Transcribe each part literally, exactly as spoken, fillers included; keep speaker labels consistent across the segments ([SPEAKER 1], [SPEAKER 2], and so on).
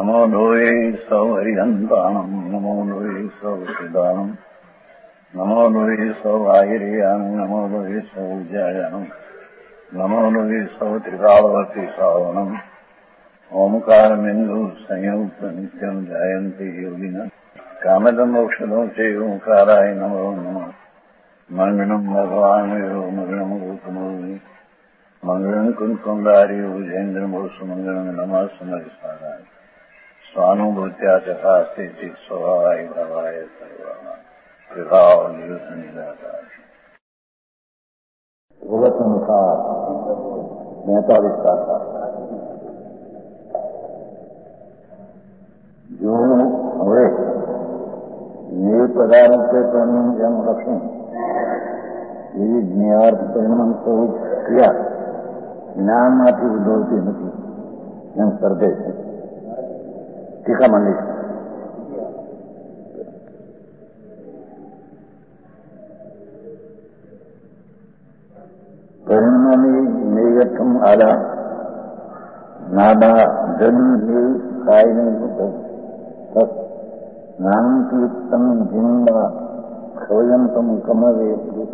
[SPEAKER 1] नमो लोये सौहरिहन्ताणम् नमो लोये सौसिदानम् नमो लोये सौभागिर्यानम् नमो लोये सौज्यायानम् नमो लोये सौत्रिकालवर्ति सावनम् ओंकारमिन्दु संयुक्त नित्यम् जायन्ति योगिनः कामदम् मोक्षदम् च ओंकाराय नमो नमः मंगलम् भगवान् यो मंगलम् गौतमोऽग्नि मंगलम् कुंकुमधारी भुजेन्द्रमोसु मंगलम् नमः समरिसाराय स्वानुभूत्या चकास्ते स्वभावाय भावाय सर्वाणां विभाव निदाकार भगवत अनुसार पैंतालीस का जो હવે નિર પદાર્થ પ્રેમ જેમ રક્ષણ એવી જ્ઞાર્થ પરિણામ સ્વરૂપ ક્રિયા જ્ઞાનમાંથી ઉદ્ભવતી નથી એમ સર્જે છે ટીકા મંડી પરિણામી નિર્ગઠમ આદા નાદા જલ નિર કાયની ज्ञानतीर्थम जिंदा क्षयंतम कमवे भूता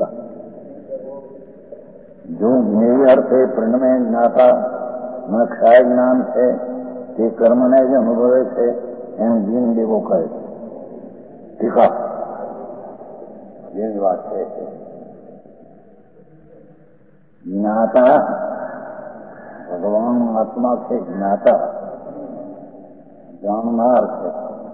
[SPEAKER 1] जो ज्ञेय अर्थ है प्रणमय ज्ञाता न क्षय ज्ञान है તે કર્મને જે અનુભવે છે એમ જીન દેવો કહે છે ટીકા જેની વાત છે જ્ઞાતા ભગવાન આત્મા છે જ્ઞાતા જાણનાર છે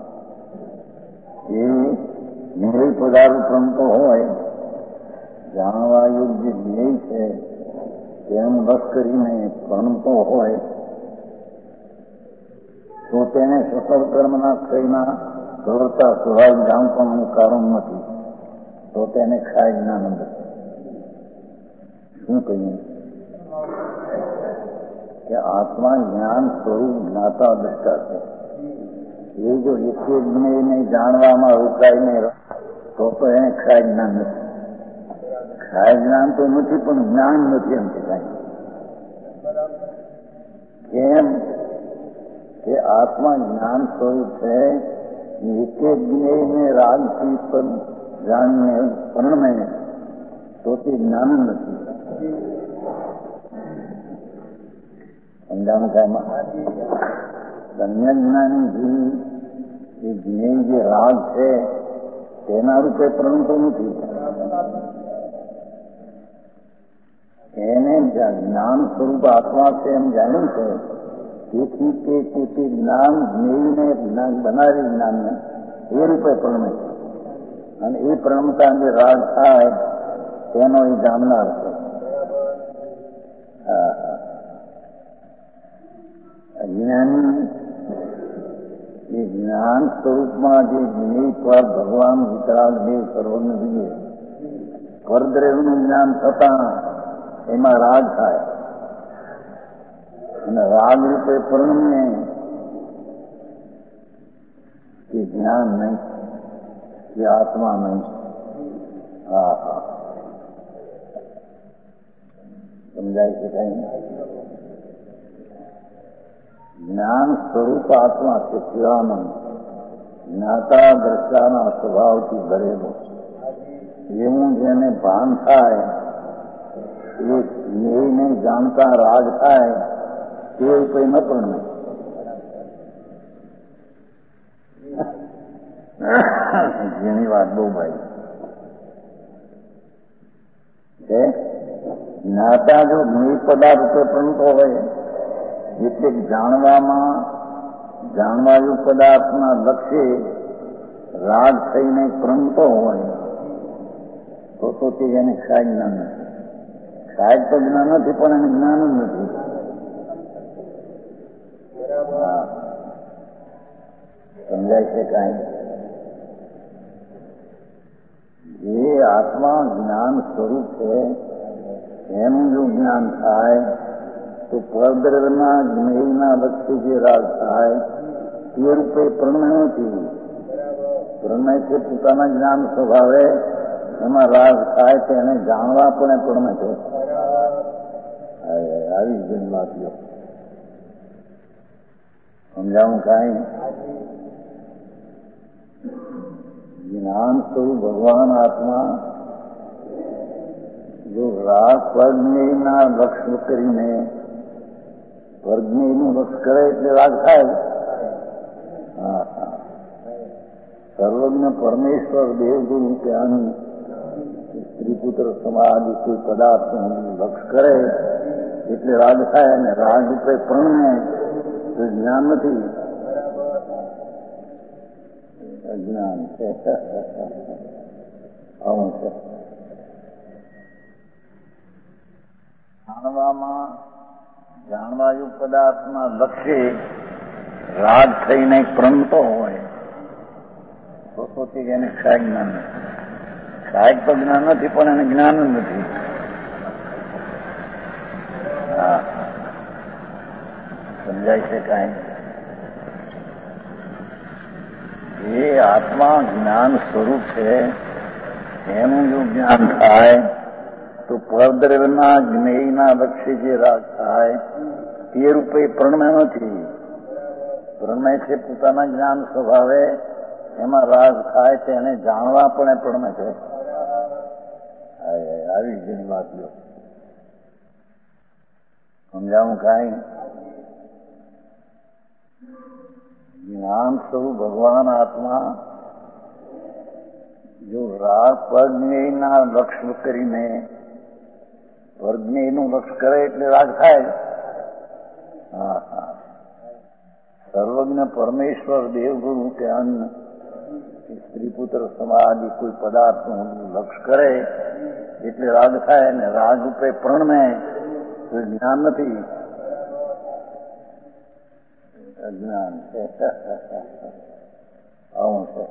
[SPEAKER 1] એ નિર્ણય પદાર્થ પ્રમતો હોય જાણવા યોગ્ય ધ્યેય છે તેમ બસ કરીને પ્રણતો હોય તો તેને સફળ કર્મના ક્ષયના પ્રવર્તા સ્વભાવ જાણવાનું કારણ નથી તો તેને ક્ષય જ્ઞાન નથી શું કહીએ કે આત્મા જ્ઞાન સ્વરૂપ જ્ઞાતા દ્રષ્ટા છે એ જો એક જ્ઞેયને જાણવામાં રોકાય નહીં તો તો એને ક્ષય જ્ઞાન નથી ક્ષય જ્ઞાન તો નથી પણ જ્ઞાન નથી એમ કહેવાય કેમ કે આત્મા જ્ઞાન સ્વરૂપ છે એક જ્ઞેયને રાગથી પણ જાણને પરણમે તો તે જ્ઞાન નથી સમજાણું કાયમાં ધન્ય જ્ઞાની એ જ્ઞેય જે રાગ છે તેના રૂપે પ્રણતો નથી એને જ્ઞાન સ્વરૂપ આત્મા છે એમ જાણ્યું છે તેથી તે તેથી જ્ઞાન જ્ઞેયને જ્ઞાન બનાવી જ્ઞાનને એ રૂપે પ્રણમે છે અને એ પ્રણમતા જે રાગ થાય તેનો એ જાણનાર છે જ્ઞાની એ જ્ઞાન સ્વરૂપમાં જે જ્ઞેય પર ભગવાન વિતરાગ દેવ સર્વને જોઈએ પરદ્રવ્યનું જ્ઞાન થતા એમાં રાગ થાય અને રાગ રૂપે પરણમે એ જ્ઞાન નહીં એ આત્મા નહીં હા હા સમજાય છે કઈ જ્ઞાન સ્વરૂપ આત્મા છે શિવાનંદ જ્ઞાતા દ્રષ્ટાના સ્વભાવથી ભરેલો એવું જેને ભાન થાય એ જ્ઞેયને જાણતા રાગ થાય તે કંઈ ન પણ જેની વાત બહુ ભાઈ છે જ્ઞાતા જો જ્ઞેય પદાર્થ પ્રણતો હોય એટલે જાણવામાં જાણવાયુ પદાર્થના લક્ષ્ય રાગ થઈને પ્રણતો હોય તો તો તે એને ક્ષય જ્ઞાન નથી ક્ષય તો જ્ઞાન નથી પણ એને જ્ઞાન જ નથી સમજાય છે કાંઈ જે આત્મા જ્ઞાન સ્વરૂપ છે એનું જો જ્ઞાન થાય તો પરદ્રવ્યના જ્ઞેયના લક્ષ્ય જે રાગ થાય તે રૂપે પ્રણય નથી પ્રણય છે પોતાના જ્ઞાન સ્વભાવે એમાં રાગ થાય તો એને જાણવા પણ પ્રણય છે આવી જ વાત સમજાવું કાંઈ? જ્ઞાન સ્વરૂપ ભગવાન આત્મા જો રાગ પરજ્ઞેયના લક્ષ્ય કરીને પરજ્ઞેયનું લક્ષ્ય કરે એટલે રાગ થાય. હા હા સર્વજ્ઞ પરમેશ્વર દેવગુરુ ત્યાંનું સ્ત્રીપુત્ર સમાજ કોઈ પદાર્થનું લક્ષ્ય કરે એટલે રાગ થાય. અને રાગ રૂપે પ્રણમે તો જ્ઞાન નથી, અજ્ઞાન છે. આવું છે. જાણવામાં જાણવાયું પદાર્થના લક્ષ્ય રાગ થઈને પ્રણતો હોય તો પોતે એને ક્ષાય જ્ઞાન નથી. ક્ષાય તો જ્ઞાન નથી, પણ એને જ્ઞાન જ નથી. હા સમજાય છે કાંઈ? એ આત્મા જ્ઞાન સ્વરૂપ છે એનું જો જ્ઞાન થાય તો પરદ્રવ્યના જ્ઞેયના લક્ષ્ય જે રાગ થાય એ રૂપે પ્રણમે નથી. પ્રણમે છે પોતાના જ્ઞાન સ્વભાવે, એમાં રાગ થાય તેને જાણવા પણ પ્રણમે છે. આવી જેની વાત લો. સમજાવું કાંઈ? જ્ઞાન સ્વરૂપ ભગવાન આત્મા જો રાગ પરજ્ઞેયના લક્ષ્ય કરીને પરજ્ઞેયનું લક્ષ્ય કરે એટલે રાગ થાય. હા હા સર્વજ્ઞ પરમેશ્વર દેવગુરુ કે અન્ન સ્ત્રીપુત્ર સમાજ કોઈ પદાર્થનું લક્ષ્ય કરે એટલે રાગ થાય. અને રાગ રૂપે પ્રણમે તો જ્ઞાન નથી, અજ્ઞાન છે. આવું છે.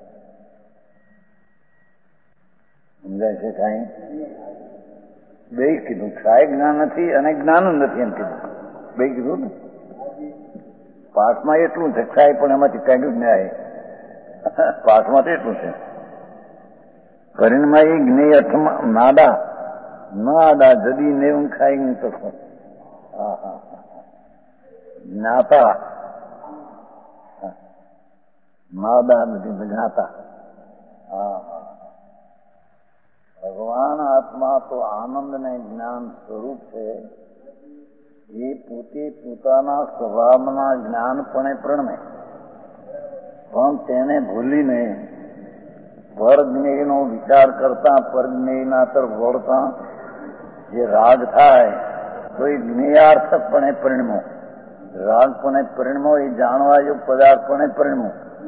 [SPEAKER 1] સમજાય છે કાંઈ? બે કીધું, ક્ષાય જ્ઞાન નથી અને જ્ઞાન જ નથી એમ કીધું. બે કીધું ને. પાઠમાં એટલું છે, ક્ષાય પણ એમાંથી કાઢ્યું જ ન્યાય. પાઠમાં તો એટલું છે. પરિણમાં એ જ્ઞેય અર્થમાં નાદા નાદા જદી નેવું ખાઈ નહીં તો હા હા જ્ઞાતા નાદા નથી જ્ઞાતા. હા હા ભગવાન આત્મા તો આનંદ ને જ્ઞાન સ્વરૂપ છે. એ પોતે પોતાના સ્વભાવના જ્ઞાનપણે પ્રણમે, પણ તેને ભૂલીને પરજ્ઞેયનો વિચાર કરતા પરજ્ઞેયના તરફ વળતા જે રાગ થાય તો એ જ્ઞેયાર્થકપણે પરિણમો. રાગપણે પરિણમો એ જાણવા યોગ પદાર્થપણે પરિણમો.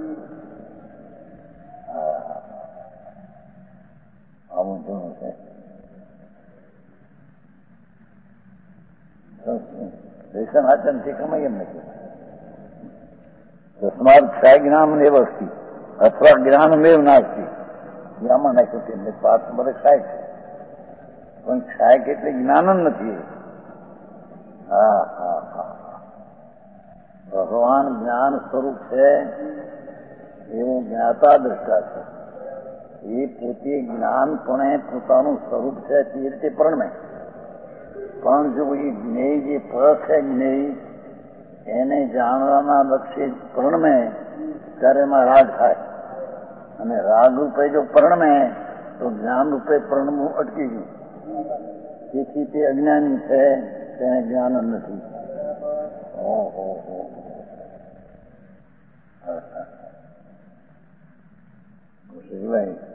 [SPEAKER 1] આવું જોવું છે. દર્શન આચરણથી કમાઈ એમ નથી. તસ્માત ક્ષાય જ્ઞાનમેવ અસ્તિ અથવા જ્ઞાનમેવ નાસ્તિ. આમાં નાખ્યું તેમને પાઠ બધે ક્ષાય છે, પણ ક્ષાય એટલે જ્ઞાન જ નથી. હા હા હા ભગવાન જ્ઞાન સ્વરૂપ છે એવું જ્ઞાતા દ્રષ્ટા છે. એ પોતે જ્ઞાનપણે પોતાનું સ્વરૂપ છે તે રીતે પ્રણમે. પણ જો એ જ્ઞેય જે પર છે જ્ઞેય એને જાણવાના લક્ષ્ય પ્રણમે ત્યારે એમાં રાગ થાય. અને રાગ રૂપે જો પ્રણમે તો જ્ઞાન રૂપે પ્રણમવું અટકી ગયું. તેથી તે અજ્ઞાની છે, તેને જ્ઞાન જ નથી. ઓહો ભાઈ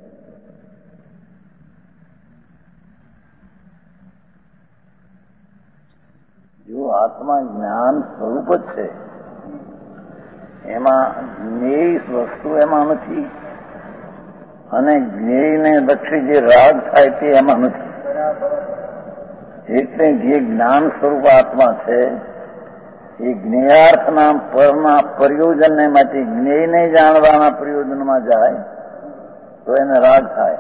[SPEAKER 1] જો આત્મા જ્ઞાન સ્વરૂપ જ છે, એમાં જ્ઞેય વસ્તુ એમાં નથી, અને જ્ઞેયને લક્ષી જે રાગ થાય તે એમાં નથી. એટલે જે જ્ઞાન સ્વરૂપ આત્મા છે એ જ્ઞેયાર્થના પરના પ્રયોજનને માટે જ્ઞેયને જાણવાના પ્રયોજનમાં જાય તો એને રાગ થાય.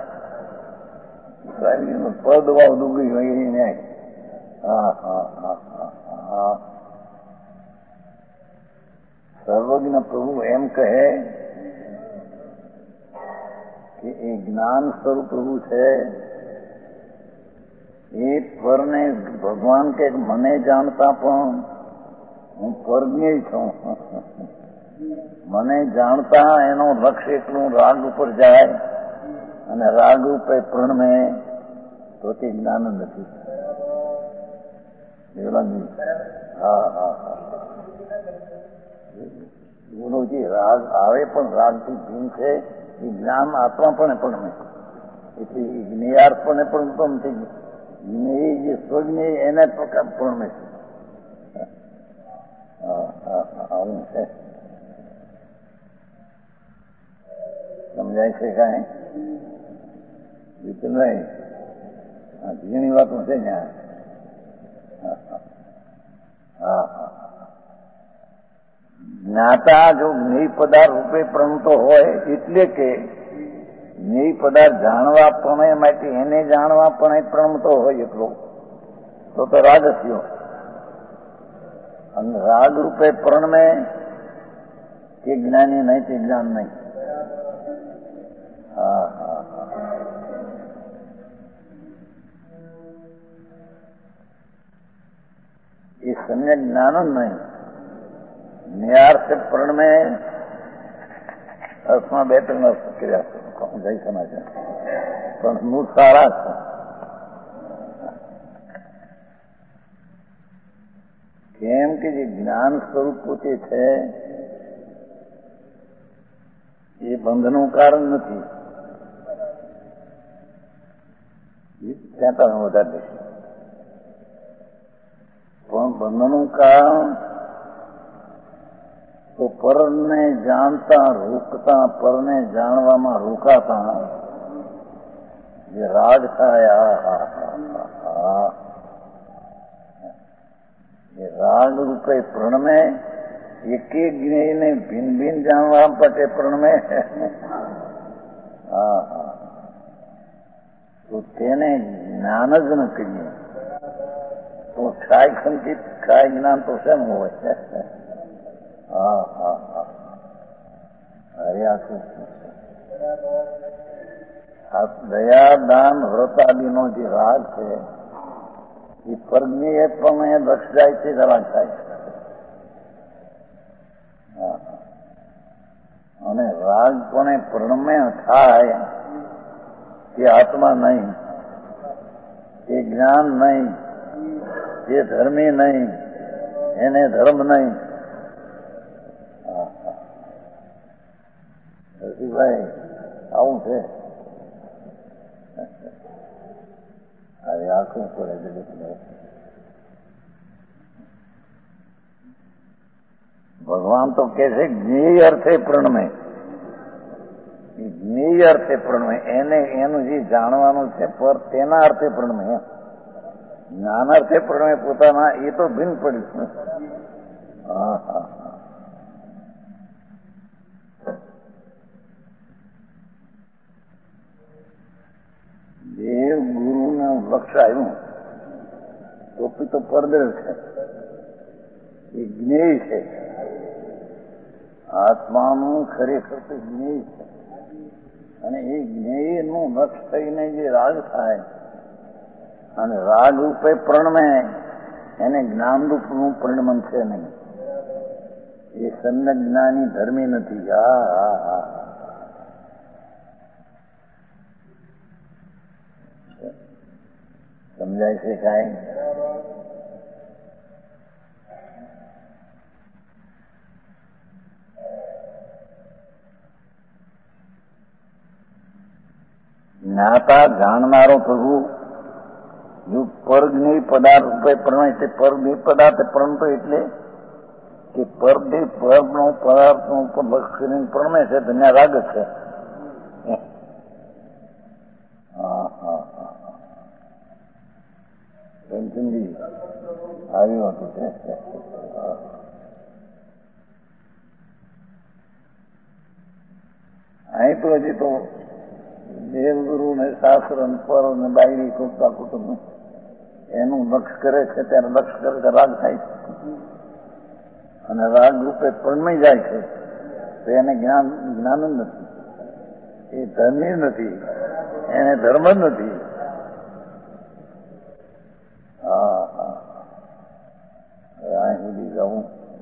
[SPEAKER 1] પદ વાવ ડૂબી હોય એ ન્યાય. હા હા હા હા હા સર્વજ્ઞ પ્રભુ એમ કહે કે એ જ્ઞાન સ્વરૂપ પ્રભુ છે. એ પરને ભગવાન કે મને જાણતા પણ હું પરજ્ઞેય છું. મને જાણતા એનો લક્ષ્ય એટલું રાગ ઉપર જાય અને રાગ રૂપે પ્રણમે તો તે જ્ઞાન નથી. હા હા હા ગુરુજી રાગ આવે પણ રાગથી ભીન છે એ જ્ઞાન આત્મા પણ પ્રણમે એટલે જ્ઞેયાર્પણે પણ તો નથી. જ્ઞેય જે સ્વજ્ઞેય એને પ્રકાર પ્રણમે છે. આવું છે. સમજાય છે કાંઈ વિપુલભાઈ? ઝીણી વાતો છે ને. હા હા જ્ઞાતા જો જ્ઞેય પદાર્થ રૂપે પ્રણતો હોય એટલે કે જ્ઞેય પદાર્થ જાણવા પ્રણય માટે એને જાણવા પણ પ્રણતો હોય એટલો તો તો રાગ થયો. અને રાગ રૂપે પ્રણમે તે જ્ઞાની નહીં, તે જ્ઞાન નહીં. હા હા હા એ સમ્યક જ્ઞાન જ નહીં. જ્ઞેયાર્થ પ્રણમે અર્થમાં બે ત્રણ અર્થ કર્યા જઈ સમાચાર પણ મૂળ સારા છે. કેમ કે જે જ્ઞાન સ્વરૂપ પોતે છે એ બંધનું કારણ નથી. ત્યાં તમે વધારે દેશો પણ બંધનું કારણ તો પરને જાણતા રોકતા, પરને જાણવામાં રોકાતા જે રાગ થાય એ રાગ રૂપે પ્રણમે એક એક જ્ઞેયને ભિન્ન ભિન્ન જાણવા માટે પ્રણમે. હા હા તો તેને જ્ઞાન જ ન કહીએ તો ક્ષાય સંકિત ક્ષાય જ્ઞાન તો શેમ હોય? હા હા હા અરે આખું આ દયા દાન વ્રત આદિનો જે રાગ છે એ પરજ્ઞેય પણ લક્ષ જાય છે રાગ થાય છે. અને રાગ પણ પ્રણમે થાય તે આત્મા નહીં, એ જ્ઞાન નહીં, એ ધર્મી નહીં, એને ધર્મ નહીં. રસીભાઈ આવું છે. હવે આખું પડે જગતને. ભગવાન તો કે છે જ્ઞેય અર્થે પ્રણમે. જ્ઞેય અર્થે પ્રણમે એને એનું જે જાણવાનું છે પર તેના અર્થે પ્રણમે. જ્ઞાન અર્થે પ્રણમે પોતાના એ તો ભિન્ન પડ્યું. હા હા દેવ ગુરુનું લક્ષ્ય આવ્યું તો તો પરદર છે, એ જ્ઞેય છે. આત્માનું ખરેખર તો જ્ઞેય છે અને એ જ્ઞેયનું લક્ષ થઈને જે રાગ થાય અને રાગ રૂપે પ્રણમે એને જ્ઞાનરૂપનું પરિણમન છે નહીં. એ સમ્યક જ્ઞાની ધર્મી નથી. હા હા હા સમજાય છે કાંઈ? જ્ઞાતા જાણનારો પ્રભુ જો પરજ્ઞેય પદાર્થ રૂપે પ્રણય તે પરજ્ઞેય પદાર્થ પ્રણતો એટલે કે પરદે પરનો પદાર્થનો ઉપર લક્ષ કરીને પ્રણમે છે તો ત્યાં રાગ છે. હા હા હા પેન્શનજી આવ્યું હતું છે. અહીં તો હજી તો દેવગુરુ ને શાસ્ત્ર પર ને બાયરી કુટતા કુટુંબ એનું લક્ષ કરે છે ત્યારે લક્ષ કરે તો રાગ થાય છે અને રાગ રૂપે પ્રણમી જાય છે તો એને જ્ઞાન જ્ઞાન જ નથી, એ ધર્મી નથી, એને ધર્મ જ નથી. હા હા અહીં સુધી જવું.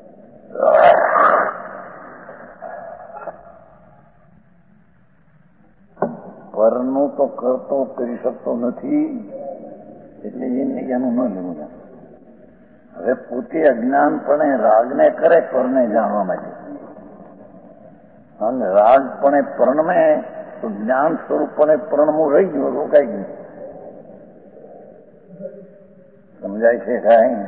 [SPEAKER 1] પરનું તો કરતો કરી શકતો નથી, એટલે એને એનું ન લેવું. હવે પોતે અજ્ઞાનપણે રાગને કરે પરને જાણવા માટે, અને રાગપણે પરણમે તો જ્ઞાન સ્વરૂપપણે પરણમું રહી ગયું, રોકાઈ ગયું. સમજાય છે કાંઈ?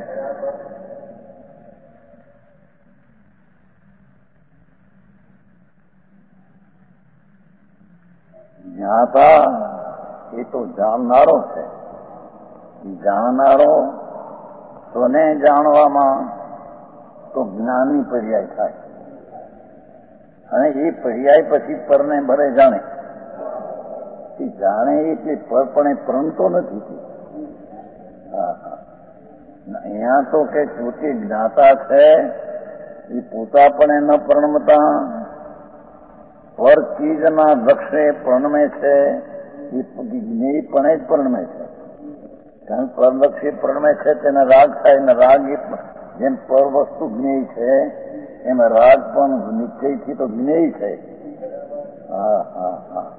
[SPEAKER 1] જ્ઞાતા એ તો જાણનારો છે. જાણનારો સ્વને જાણવામાં તો જ્ઞાનની પર્યાય થાય, અને એ પર્યાય પછી પરને ભરે જાણે. એ જાણે એટલે પરપણે પ્રણતો નથી. હા હા, અહીંયા તો કે પોતે જ્ઞાતા છે, એ પોતા પણ ન પ્રણમતા પર ચીજના લક્ષ્ય પ્રણમે છે, એ જ્ઞેયપણે જ પ્રણમે છે. કારણ પરલક્ષી પ્રણમે છે તેને રાગ થાય, ને રાગ એ જેમ પર વસ્તુ જ્ઞેય છે એમાં રાગ પણ નિશ્ચયથી તો જ્ઞેય છે. હા હા હા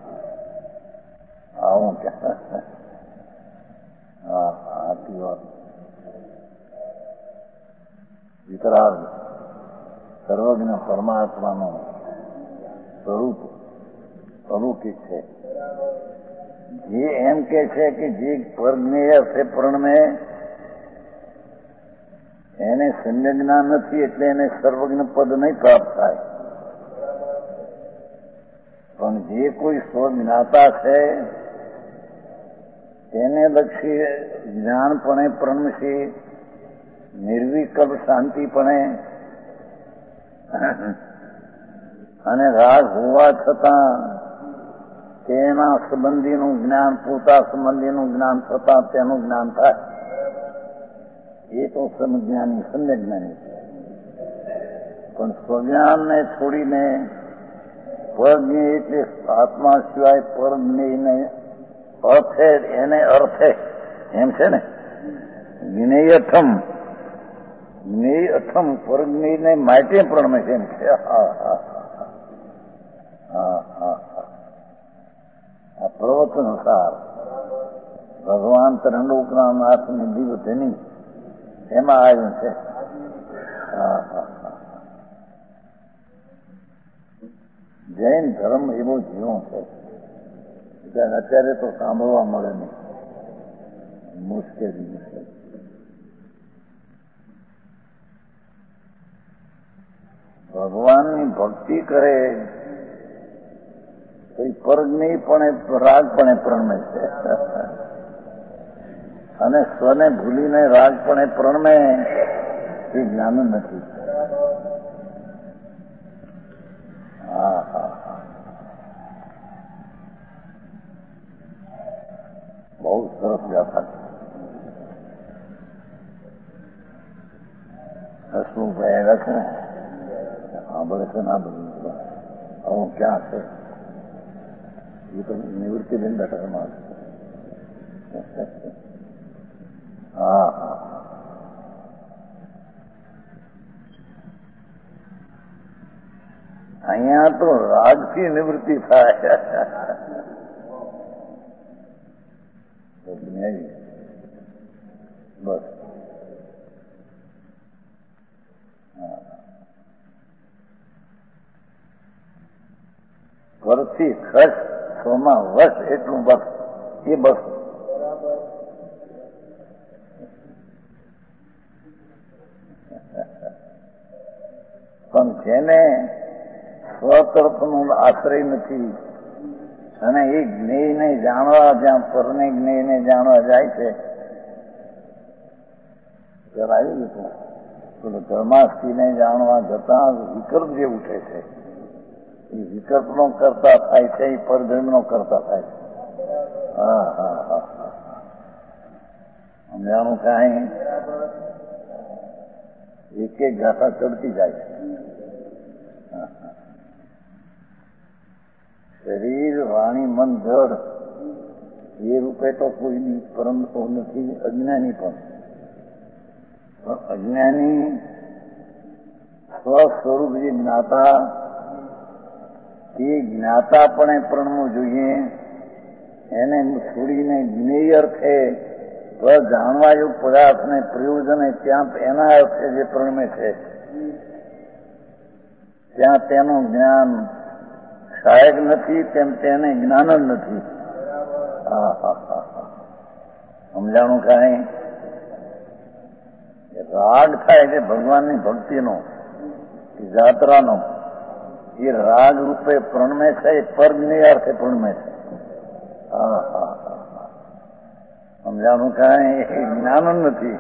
[SPEAKER 1] આવું કે હા હા આટલી વાત. વિતરાગ સર્વજ્ઞ પરમાત્માનું સ્વરૂપ અલૌકિક છે. જે એમ કે છે કે જે પરજ્ઞેય છે પ્રણમે એને સંજ્ઞા નથી, એટલે એને સર્વજ્ઞ પદ નહીં પ્રાપ્ત થાય. પણ જે કોઈ સ્વજ્ઞાતા છે તેને લક્ષી જ્ઞાનપણે પ્રણમશે, નિર્વિકલ્પ શાંતિપણે, અને રાગ હોવા છતાં તેના સંબંધીનું જ્ઞાન, પોતા સંબંધીનું જ્ઞાન થતાં તેનું જ્ઞાન થાય. એ તો સમજ્ઞાની સંજ્ઞાની છે. પણ સ્વજ્ઞાનને છોડીને પરજ્ઞેય એટલે આત્મા સિવાય પરજ્ઞેયને અર્થે એને અર્થે એમ છે ને, જ્ઞેયથમ જ્ઞેય અથમ પરજ્ઞેયને માટે પ્રણમે છે એમ છે. હા હા હા હા આ પ્રવચન સાર ભગવાન ત્રંડોકના નાથની દિવ્ય ધની એમાં આવ્યું છે. હા હા હા જૈન ધર્મ એવો જીવો છે, અત્યારે તો સાંભળવા મળે નહીં, મુશ્કેલી મુશ્કેલ. ભગવાનની ભક્તિ કરે તો પરજ્ઞેયપણે રાગપણે પ્રણમે છે, અને સ્વને ભૂલીને રાગપણે પ્રણમે એ જ્ઞાન નથી. હા હા હા બહુ સરસ ગાથા છે. હસમુખભાઈ આવ્યા છે ને, સાંભળે છે ના બધું આવું ક્યાં છે? એ તો નિવૃત્તિબેન બેઠકમાં હા હા અહીંયા તો રાગથી નિવૃત્તિ થાય. બસ પરથી ખર્ચ સોમાં વર્ષ એટલું બસ, એ બસ. પણ જેને સ્વતરફનો આશ્રય નથી અને એ જ્ઞેયને જાણવા જ્યાં પરને જ્ઞેયને જાણવા જાય છે, ત્યારે આવી ગયું પેલું ધર્માસ્થિને જાણવા જતા વિકલ્પ જે ઉઠે છે એ વિકલ્પનો કરતા થાય છે, એ પરધર્મનો કરતા થાય છે. હા હા હા સમજાણું કાંઈ? એક એક ગાથા ચડતી જાય છે. શરીર વાણી મન જડ એ રૂપે તો કોઈ પરમ તો નથી, અજ્ઞાની પણ. અજ્ઞાની સ્વસ્વરૂપ જે જ્ઞાતા એ જ્ઞાતાપણે પ્રણવું જોઈએ. એને છોડીને જ્ઞેય અર્થે જાણવાયુક્ત પદાર્થને પ્રયોજને ત્યાં એના અર્થે જે પ્રણમે છે ત્યાં તેનું જ્ઞાન સહાયક નથી, તેમ તેને જ્ઞાન જ નથી. હા હા હા હા સમજાણું કાંઈ? રાગ થાય છે ભગવાનની ભક્તિનો, જાત્રાનો, એ રાગ રૂપે પ્રણમે છે, એ પરજ્ઞેય અર્થે પ્રણમે છે. હા હા હા સમજાણું કાંઈ? એ જ્ઞાન જ નથી.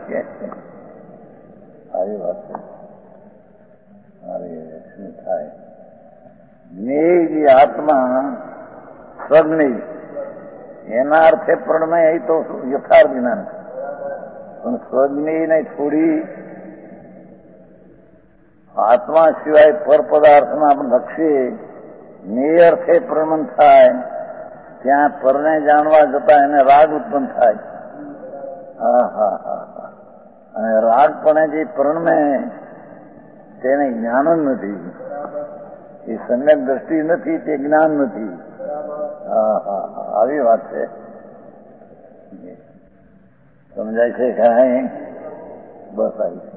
[SPEAKER 1] આવી વાત છે. અરે શું થાય? જ્ઞેય જે આત્મા સ્વજ્ઞેય એના અર્થે પ્રણમે એ તો યથાર્થ જ્ઞાન છે. પણ સ્વજ્ઞેયને છોડી આત્મા સિવાય પર પદાર્થના લક્ષ્ય જ્ઞેય અર્થે પ્રણમન થાય ત્યાં પરને જાણવા જતા એને રાગ ઉત્પન્ન થાય. હા હા હા હા અને રાગ પણ જે પ્રણમે તેને જ્ઞાન જ નથી. એ સમ્યક દ્રષ્ટિ નથી, તે જ્ઞાન નથી. હા હા હા આવી વાત છે. સમજાય છે કાંઈ? બસ આવી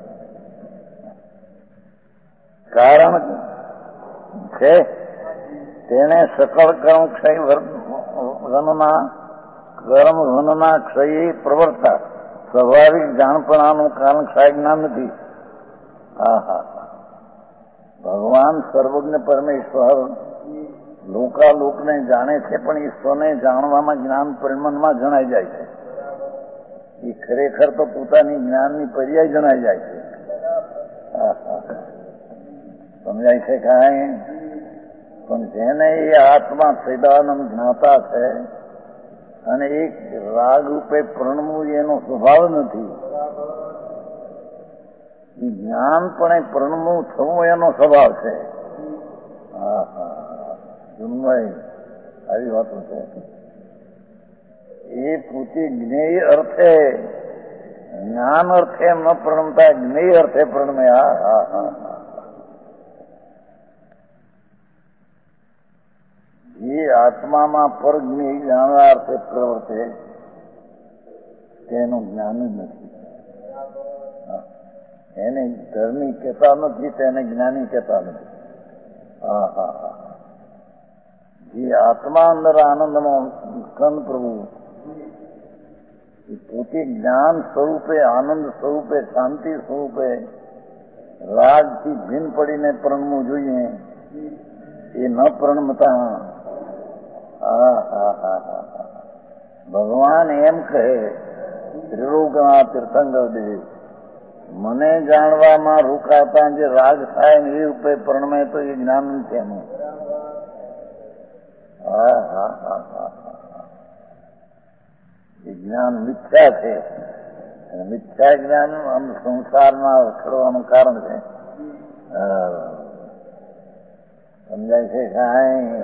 [SPEAKER 1] કારણ છે તેને સકળ કર્મ ક્ષય ઘનના કર્મ ઘનના ક્ષય પ્રવર્તા સ્વાભાવિક જાણપણાનું કારણ ક્ષય જ્ઞાન નથી. હા હા ભગવાન સર્વજ્ઞ પરમેશ્વર લોકાલોકને જાણે છે, પણ ઈશ્વરને જાણવામાં જ્ઞાન પરિમાણમાં જણાઈ જાય છે. એ ખરેખર તો પોતાની જ્ઞાનની પર્યાય જણાઈ જાય છે. હા હા સમજાય છે કાંઈ? પણ જેને એ આત્મા સદાનંદ જ્ઞાતા છે અને એક રાગ રૂપે પ્રણવું એનો સ્વભાવ નથી. જ્ઞાનપણે પ્રણવું થવું એનો સ્વભાવ છે. હા હા જુન્મય આવી વાતો છે. એ પોતે જ્ઞેય અર્થે જ્ઞાન અર્થે એમ ન પ્રણમતા જ્ઞેય અર્થે પ્રણમે. હા હા હા જે આત્મામાં પર જ્ઞેય જાણવા અર્થે પ્રવર્તે તેનું જ્ઞાન જ નથી. એને ધર્મી કહેતા નથી, તેને જ્ઞાની કહેતા નથી. હા હા હા જે આત્મા અંદર આનંદમાં સ્કંદ પ્રભુ પોતે જ્ઞાન સ્વરૂપે, આનંદ સ્વરૂપે, શાંતિ સ્વરૂપે રાગથી ભીન પડીને પ્રણમવું જોઈએ. એ ન પ્રણમતા હા હા હા હા ભગવાન એમ કહે ત્રિલોકના તીર્થંકર દેવ મને જાણવામાં રોકાતા જે રાગ થાય ને એ રૂપે પ્રણમે તો એ જ્ઞાન છે એનું. હા હા હા હા એ જ્ઞાન મિથ્યા છે. મિથ્યા જ્ઞાન આમ સંસારમાં ખડવાનું કારણ છે. સમજાય છે કાંઈ?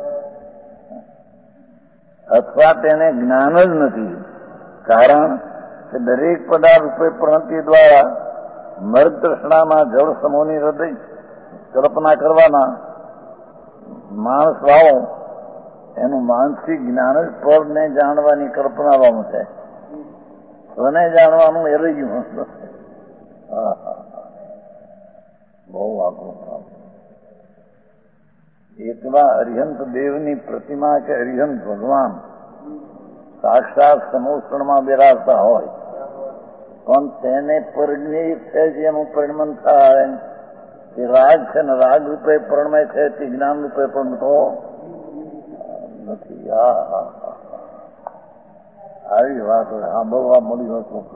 [SPEAKER 1] અથવા તેને જ્ઞાન જ નથી. કારણ કે દરેક પદાર્થ રૂપે પ્રણતિ દ્વારા મર્દ તૃષ્ણાના જળ સમૂહની હૃદય કલ્પના કરવાના માણસ વાવો એનું માનસિક જ્ઞાન જ પરને જાણવાની કલ્પનાવાનું છે. સ્વને જાણવાનું એ રહી ગયું. હા હા બહુ આપણું કામ. એકલા અરિહંત દેવની પ્રતિમા કે અરિહંત ભગવાન સાક્ષાત સમોષણમાં બિરાજતા હોય પણ તેને પરજ્ઞેય છે જેનું પરિણમન થાય તે રાગ છે ને રાગ રૂપે પ્રણમે છે તે જ્ઞાન રૂપે પ્રણમતો નથી. હા હા હા આવી વાત સાંભળવા મળી હોય તો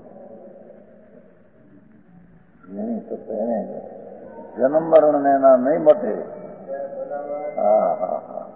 [SPEAKER 1] નહીં તો એને જન્મ મરણ એના નહીં મટે. હા હા હા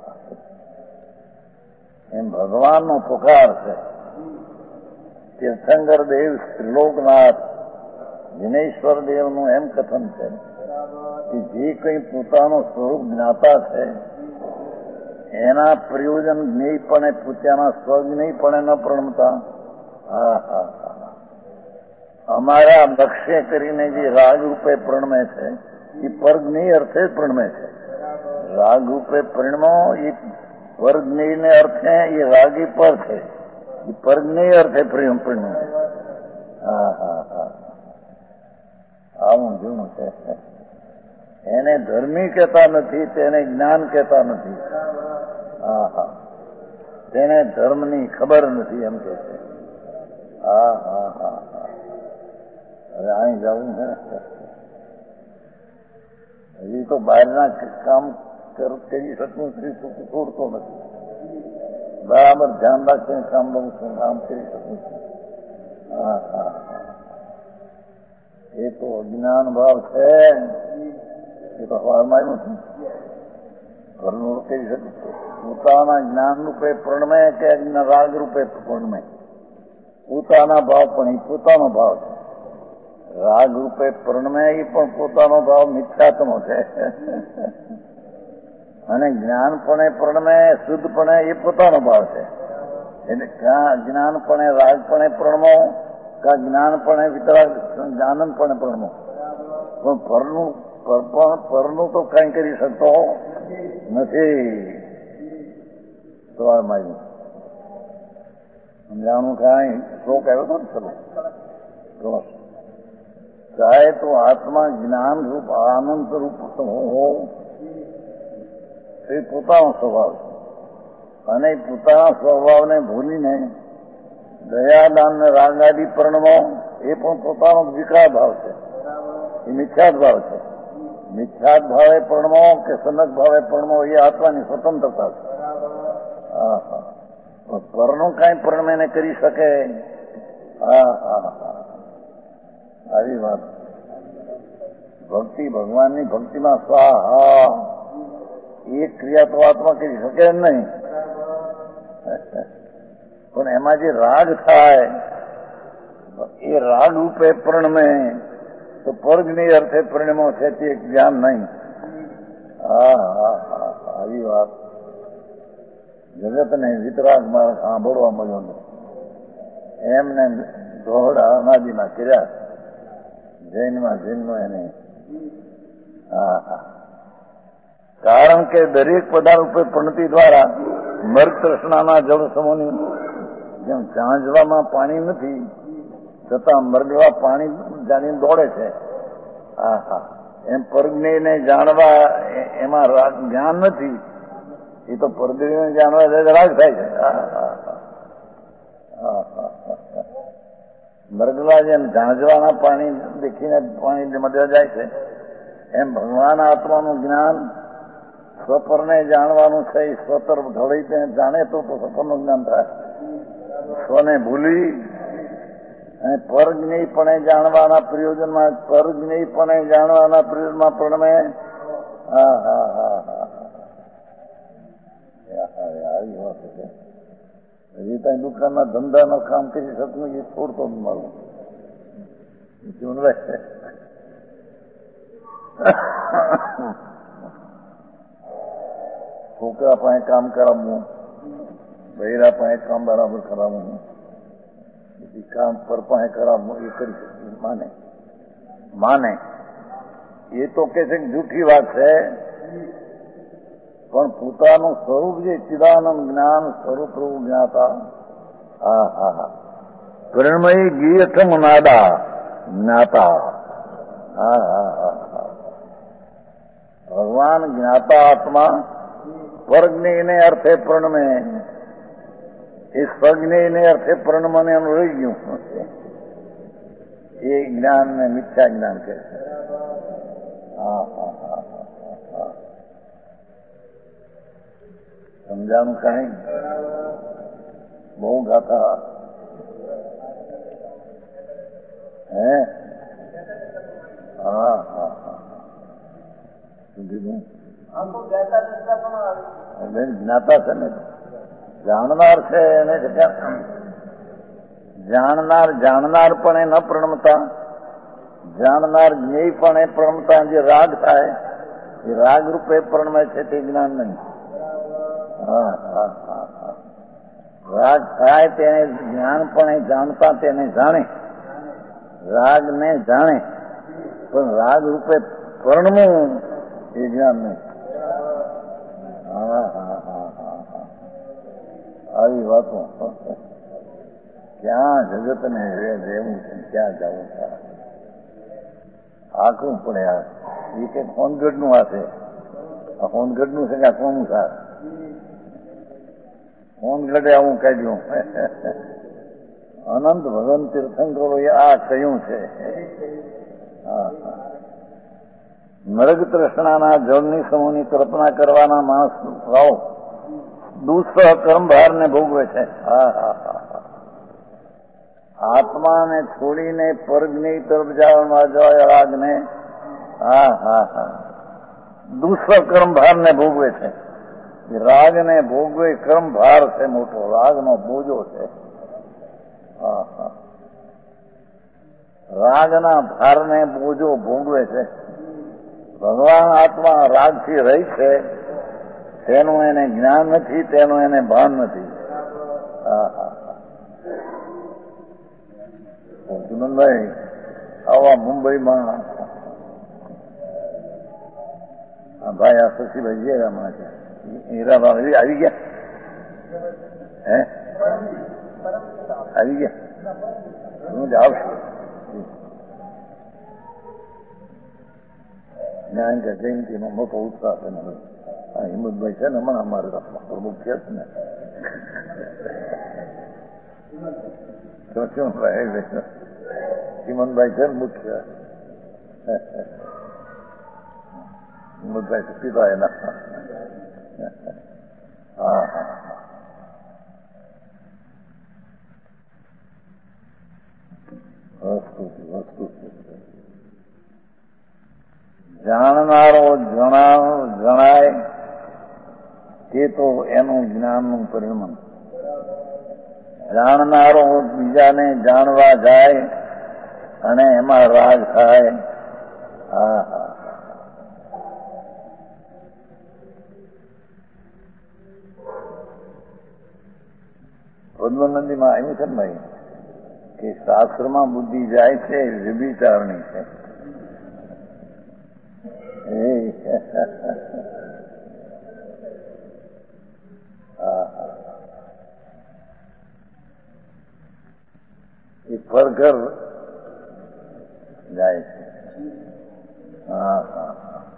[SPEAKER 1] એમ ભગવાનનો પુકાર છે. તીર્થંકર દેવ શ્રીલોકનાથ દિનેશ્વર દેવનું એમ કથન છે કે જે કંઈ પોતાનું સ્વરૂપ જ્ઞાતા છે એના પ્રયોજન જ્ઞેયપણે પોતાના સ્વજ્ઞેયપણે ન પ્રણમતા. હા હા હા અમારા લક્ષ્ય કરીને જે રાગ રૂપે પ્રણમે છે એ પરજ્ઞેય અર્થે જ પ્રણમે છે. રાગ રૂપે પરિણમો એ પરજ્ઞેયને અર્થે એ રાગી પર છે. એ પરજ્ઞેય અર્થે પરિણમે. હા હા હા આવું જૂનું છે. એને ધર્મી કહેતા નથી, તેને જ્ઞાન કહેતા નથી. હા હા તેને ધર્મની ખબર નથી એમ કે છે. હા હા હા હા હવે અહીં જવું છે. હજી તો બહારના કામ કરી શકું છું, છોડતો નથી. બરાબર ધ્યાન રાખીને કામ લઉં છું, કામ કરી શકું છું. હા હા એ તો અજ્ઞાન ભાવ છે. એ તો હવામાં નથી. ઘરનું કહી શકું છું. પોતાના જ્ઞાન રૂપે પ્રણમે કે રાગ રૂપે પ્રણમે પોતાના ભાવ પણ એ પોતાનો ભાવ છે. રાગ રૂપે પ્રણમે એ પણ પોતાનો ભાવ મિથ્યાત્મો છે. અને જ્ઞાનપણે પ્રણમે શુદ્ધપણે એ પોતાનો ભાવ છે. એટલે ક્યાં જ્ઞાનપણે રાગપણે પ્રણમો કા જ્ઞાનપણે વિતરાગ આનંદપણે પ્રણમો, પણ પરનું પરનું તો કઈ કરી શકતો નથી. તો આ મારી સમજાણું કઈ શોક આવ્યો હતો ને ચલો ચાહે તો આત્મા જ્ઞાન રૂપ આનંદ રૂપ હો એ પોતાનો સ્વભાવ છે. અને પોતાના સ્વભાવને ભૂલીને દયાદાન ને રાગાદી પ્રણમો એ પણ પોતાનો વિકાર ભાવ છે. એ મિથ્યાત ભાવ છે. મિથ્યાત ભાવે પ્રણમો કે સનક ભાવે પ્રણમો એ આત્માની સ્વતંત્રતા છે. હા હા પરનું કઈ પ્રણમે ને કરી શકે. હા હા હા આવી વાત. ભક્તિ ભગવાનની ભક્તિમાં સ્વાહા એક ક્રિયા તો આત્મા કરી શકે એમ નહીં. પણ એમાં જે રાગ થાય એ રાગ રૂપે પ્રણમે તો પરજ્ઞેય અર્થે પરિણમો છે તે જ્ઞાન નહીં. હા હા હા આવી વાત જગતને વિતરાગ માર્ગ સાંભળવા મળ્યો ને એમને દોહડા અનાદિના કર્યા જૈનમાં જૈનનો એને. હા હા કારણ કે દરેક પદાર્થ ઉપર પ્રણતિ દ્વારા મર્ગ તૃષ્ણાના જળ સમૂહની જેમ ઝાંઝવામાં પાણી નથી છતાં મરગવા પાણી જાણીને દોડે છે. હા હા એમ પરજ્ઞેયને જાણવા એમાં રાગ જ્ઞાન નથી. એ તો પરજ્ઞેયને જાણવા રાગ થાય છે. હા હા હા હા મરગવા જેમ ઝાંઝવાના પાણી દેખીને પાણી મજા જાય છે એમ ભગવાન આત્માનું જ્ઞાન સ્વપરને જાણવાનું છે. સ્વતર ઢળી જાણે તો સ્વપરનું જ્ઞાન થાય. સ્વને ભૂલી અને પરજ્ઞેયપણે જાણવાના પ્રયોજનમાં પરજ્ઞેયપણે જાણવાના પ્રયોજનમાં પ્રણમે. હા હા હા હા આવી વાત છે. હજી ત્યાં દુકાનના ધંધાનો કામ કરી શકું એ છોડતો મારું છોકરા પાસે કામ કરાવવું, બૈરા પાસે કામ બરાબર કરાવવું, બીજી કામ પર પાસે કરાવવું એ કરી શકીએ. માને માને એ તો કે છે કે જૂઠી વાત છે. પણ પોતાનું સ્વરૂપ જે ચિદાનંદ જ્ઞાન સ્વરૂપ રૂપ જ્ઞાતા. હા હા હા પરિણમય ગીયથમ નાદા જ્ઞાતા. હા હા હા હા ભગવાન જ્ઞાતા આત્મા પરજ્ઞેયને અર્થે પ્રણમે એ સ્વજ્ઞેયને અર્થે પ્રણમને એમ રહી ગયું. એ જ્ઞાન ને મિથ્યા જ્ઞાન કહે છે. હા હા હા હા સમજાનું કઈ બહુ ગાતા હે. હા હા હા જ્ઞાતા છે ને જાણનાર છે એને જાણનાર જાણનાર પણ એ ન પ્રણમતા જાણનાર જ્ઞેય પણ એ પ્રણમતા જે રાગ થાય એ રાગ રૂપે પ્રણમે છે તે જ્ઞાન નહીં. હા હા હા હા રાગ થાય તેને જ્ઞાન પણ એ જાણતા તેને જાણે રાગને જાણે પણ રાગ રૂપે પરણવું એ જ્ઞાન નહીં. હા હા હા હા હા આવી વાતો ક્યાં જગતને રહેવું છે, ક્યાં જવું છે, આખું પડે. આ એ કે હોનગઢ નું આ છે, આ હોનગઢ નું છે કે આ કોનું સાર હોનગઢે આવું કાઢ્યું. અનંત ભગવાન તીર્થંકરોએ આ કહ્યું છે. હા હા મૃગ તૃષ્ણાના જળની સમૂહની કલ્પના કરવાના માણસ ભાવ દુઃસહ કર્મભારને ભોગવે છે. હા હા હા આત્માને છોડીને પરજ્ઞેય તરફ જવા જાય રાગને. હા હા હા દુઃસહ કર્મભારને ભોગવે છે. રાગને ભોગવે કર્મભાર છે મોટો, રાગનો બોજો છે. હા હા રાગના ભારને બોજો ભોગવે છે. ભગવાન આત્મા રાગથી રહી છે, તેનું એને જ્ઞાન નથી, તેનું એને ભાન નથી. હા હા ચુનંદભાઈ આવા મુંબઈમાં ભાઈ આ શશીભાઈ જે હમણાં છે હીરાભાઈ આવી ગયા. હે આવી ગયા હું જ આવશું. જ્ઞાન કે જયંતિનો મોટો ઉત્સાહ છે ને. હા હિંમતભાઈ છે ને હમણાં અમારે પ્રમુખ છે ને ચિમનભાઈ છે ને મુખ્ય હિંમતભાઈ પિતા એના. હા હા વસ્તુ વસ્તુ જાણનારો જણાવ જણાય તે તો એનું જ્ઞાનનું પરિણામ. જાણનારો બીજાને જાણવા જાય અને એમાં રાગ થાય. હા હા પદ્મનંદીમાં આવ્યું છે ને ભાઈ કે શાસ્ત્રમાં બુદ્ધિ જાય છે વિભિચારની છે. એ પરઘર જાય છે. હા હા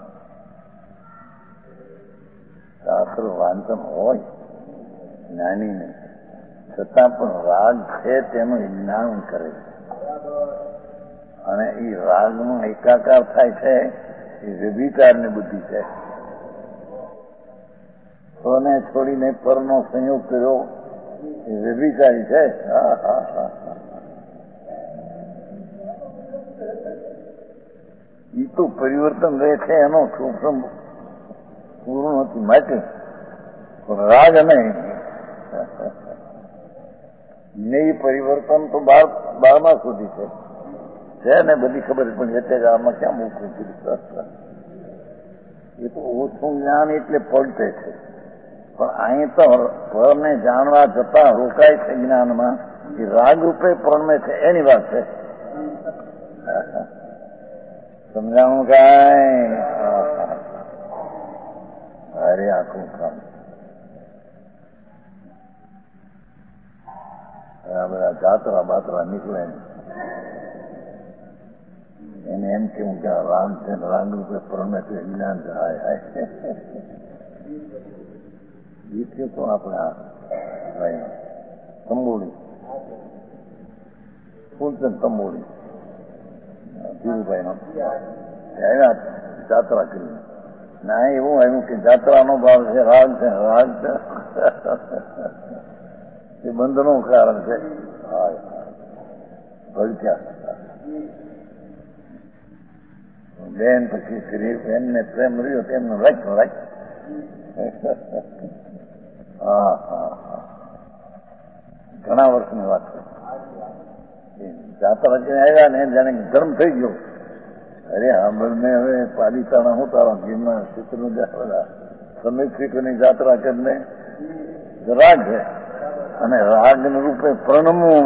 [SPEAKER 1] શાસ્ત્ર વાંચન હોય જ્ઞાની નહીં, છતાં પણ રાગ છે તેનું જ્ઞાન કરે છે અને એ રાગમાં એકાકાર થાય છે. એ વ્યભિચારની બુદ્ધિ છે. સોને છોડીને પરનો સંયોગ કર્યો એ વ્યભિચારી છે. હા હા હા એ તો પરિવર્તન રહે છે એનો સૂક્ષ્મ પૂરું નથી માટે રાગ નહીં ને પરિવર્તન તો બાર બારમા સુધી છે છે ને બધી ખબર પણ એટલે આમાં ક્યાં મૂકવું પડે. એ તો ઓછું જ્ઞાન એટલે પડતે છે, પણ અહીં તો પરને જાણવા જતા રોકાય છે જ્ઞાનમાં. એ રાગ રૂપે પરમે છે એની વાત છે. સમજાણું કાંઈ અરે આખું કામ આ બધા જાત્રા બાત્રા નીકળે એને એમ કેવું કે રામ છે રાગ રૂપે પરમે છે જ્ઞાન છે. હાય હાય જીત્યું તો આપણે આ ભાઈ તંબોળી ફૂલચંદ તંબોળી ધીરુભાઈ નો આવ્યા જાત્રા કરી. ના એવું આવ્યું કે જાત્રાનો ભાવ છે રાગ છે રાગ છે એ બંધનું કારણ છે. ભડક્યા બેન પછી શ્રી બેનને પ્રેમ રહ્યો તેમનું રાખ રાખ. હા હા હા ઘણા વર્ષની વાત છે. જાત્રા જઈને આવ્યા ને જાણે ગરમ થઈ ગયો. અરે સાંભળને હવે પાલિતાણા હું તારો ગીરના ચિત્રનું બધા સમિત શીખની જાત્રા કરીને રાગ છે અને રાગ રૂપે પ્રણમવું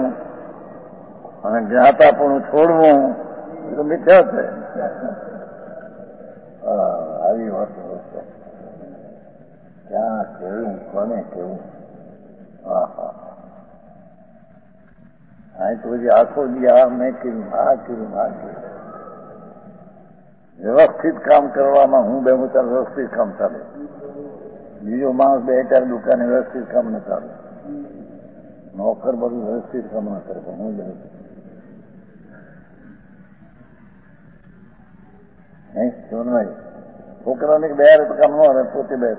[SPEAKER 1] અને જ્ઞાતા પણ છોડવું એ તો મિથ્યા છે. કેવી વાત છે, ક્યાં કેવું કોને કેવું. હા હા હા તો પછી આખો દી આ મેં કર્યું આ કર્યું આ કર્યું. વ્યવસ્થિત કામ કરવામાં હું બે હું ત્યારે વ્યવસ્થિત કામ ચાલે. બીજો માણસ બે ચાર દુકાને વ્યવસ્થિત કામ ન ચાલે. નોકર બધું વ્યવસ્થિત કામ ન કરે હું વ્યવસ્થિત છોકરાને બે તો કામ ન આવે પોતે બે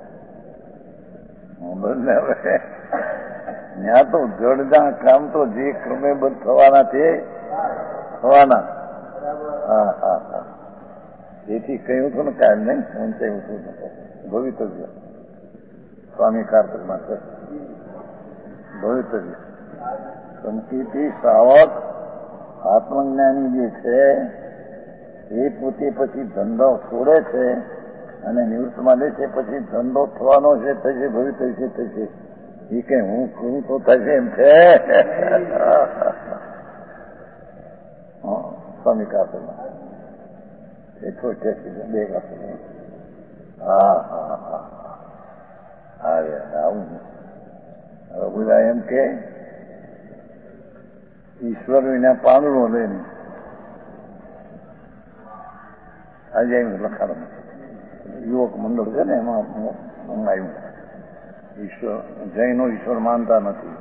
[SPEAKER 1] બંને હવે ત્યાં તો જડના કામ તો જે ક્રમે બંધ થવાના તે થવાના. હા હા હા તેથી કહ્યું હતું ને કાયમ નહીં વંચાયું હતું ભવિતવ્ય સ્વામી કાર્તિકમાં છે ભવિતવ્ય સંકેતી શ્રાવક આત્મજ્ઞાની જે છે એ પોતે પછી ધંધો છોડે છે અને નિવૃત્તમાં લે છે. પછી ધંધો થવાનો છે થશે ભવિતવ્ય છે થશે એ કઈ હું હું તો થશે એમ છે. સ્વામી કાર્તિકમાં એટલો ટેસ્ટ બે હા હા હા હા આવું હવે બધા એમ કે ઈશ્વર વિના પાંદડો લઈને આજે લખાણ યુવક મંડળ છે ને એમાં આવ્યું ઈશ્વર જૈનો ઈશ્વર માનતા નથી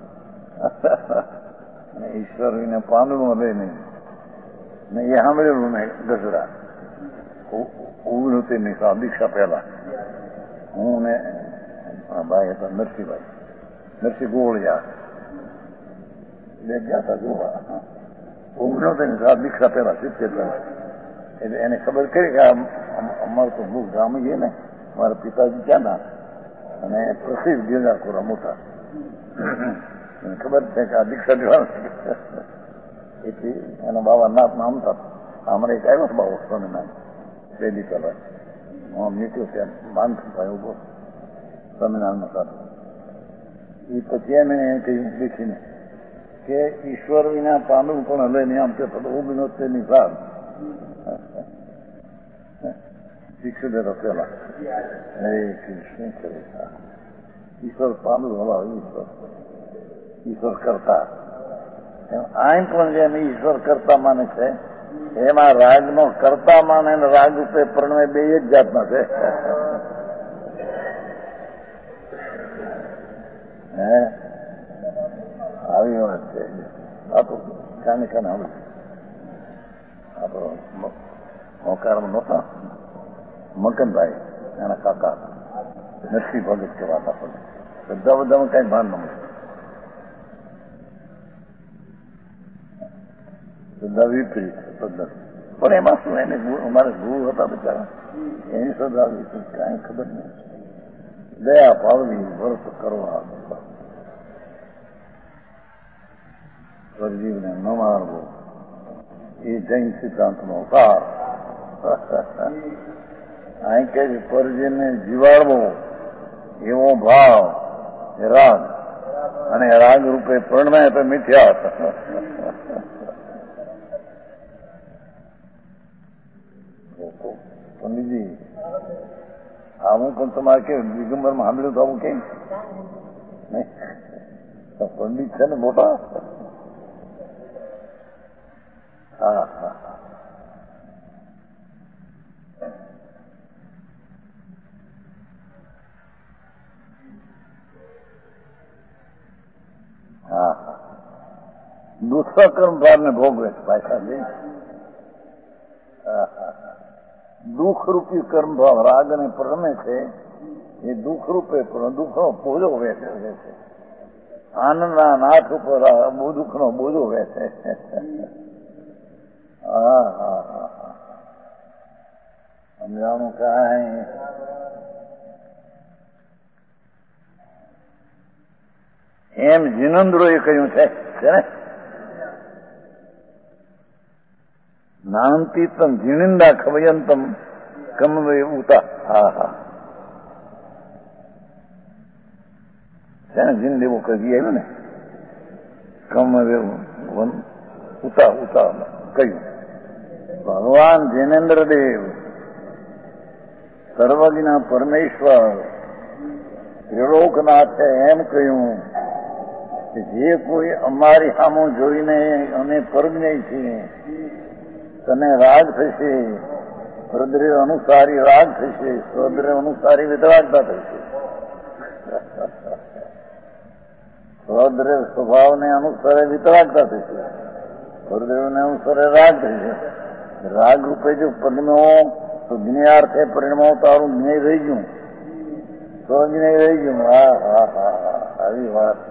[SPEAKER 1] અને ઈશ્વર વિના પાંદડો લઈને ને એ સાંભળેલું ને ગજરા ઓગણોતેરની દીક્ષા પહેલા હું ને ભાઈ હતા નરસિંહભાઈ નરસિંહ ગોળિયા બે ગયા હતા જોવા ઓગણોતેરની સાત દીક્ષા પહેલા સિત્તેર એટલે એને ખબર કરી કે અમારું તો બહુ ગામ છે ને મારા પિતાજી ક્યાં ના અને પ્રસિદ્ધ ગિરનારખોરા મોટા એને ખબર છે કે આ દીક્ષા દેવાનું એટલે એના બાબા નાથ નામ હતા. અમારે એક આવ્યો બાબા સ્વામિનારાયણ પેલી પહેલા હું નીકળ્યો ત્યાં બાંધું ભાઈ ઉભો સ્વામિનારાયણ સાથે એ પછી એમ એને કહ્યું દેખીને કે ઈશ્વર વિના પાંદડું પણ લઈને આમ કે ઓગણોતેરની સાલ શિક્ષકો પેલા હરે કૃષ્ણ કરે ઈશ્વર પાંદડું હલાવે ઈશ્વર ઈશ્વર કરતા આમ પણ જેમ ઈશ્વર કરતા માને છે એમાં રાગનો કરતા માને રાગ રૂપે પ્રણય બે એક જાતના છે. હે આવી વાત છે આ તો કાને કાને હવે આ તો મોકારમાં નહોતા મકનભાઈ એના કાકા નરસિંહ ભગત કહેવાતા પણ બધા બધામાં કઈ ભાન ન મળે બધા વિપરીત પદ્ધતિ પણ એમાં શું એને અમારે ગુરુ હતા બિચારા એની સદા કાંઈ ખબર નહીં દયા પાવવી વર્ત કરવા સ્વરજીવને ન મારવો એ જૈન સિદ્ધાંતનો સાર. અહીં કે પરજીવને જીવાડવો એવો ભાવ એ રાગ અને રાગ રૂપે પ્રણય તો મિથ્યા હતા. પંડિતજી આવું પણ તમારે કે દિગંબરમાં સાંભળ્યું તો આવું કેમ નહીં પંડિત છે ને મોટા. હા હા હા હા દુસરા કર્મ ભાવને ભોગવે છે પાછા જઈ. હા હા દુઃખ રૂપી કર્મ ભાવ રાગ અને પ્રમે છે એ દુઃખ રૂપે પણ દુઃખનો બોજો વેચે છે. આનંદના નાથ ઉપર દુઃખનો બોજો વેચે. હા હા હા હા સમજાણું કાંઈ એમ જીનેન્દ્રો એ કહ્યું છે ને નાંતીતમ જીણિંદા ખવયંતમ કમવે ઉતા. હા હા છે ને જીન દેવો કહી આવ્યું ને કમવે ઉતા ઉતા કહ્યું. ભગવાન જીનેન્દ્ર દેવ સર્વજ્ઞ પરમેશ્વર ત્રિલોકનાથે એમ કહ્યું કે જે કોઈ અમારી સામું જોઈને અમે પરજ્ઞ છીએ તને રાગ થશે, સ્વદ્રેવ અનુસારી રાગ થશે, સ્વદ્રેવ અનુસારી વિતરાગતા થશે. સ્વદ્રેવ સ્વભાવને અનુસરે વિતરાગતા થશે, સ્વદ્રેવને અનુસરે રાગ થશે. રાગ રૂપે જો પદ્મો તો જ્ઞાર્થે પરિણમો તારું જ્ઞેય રહી ગયું, સ્વજ્ઞેય રહી ગયું. હા હા હા હા આવી વાત.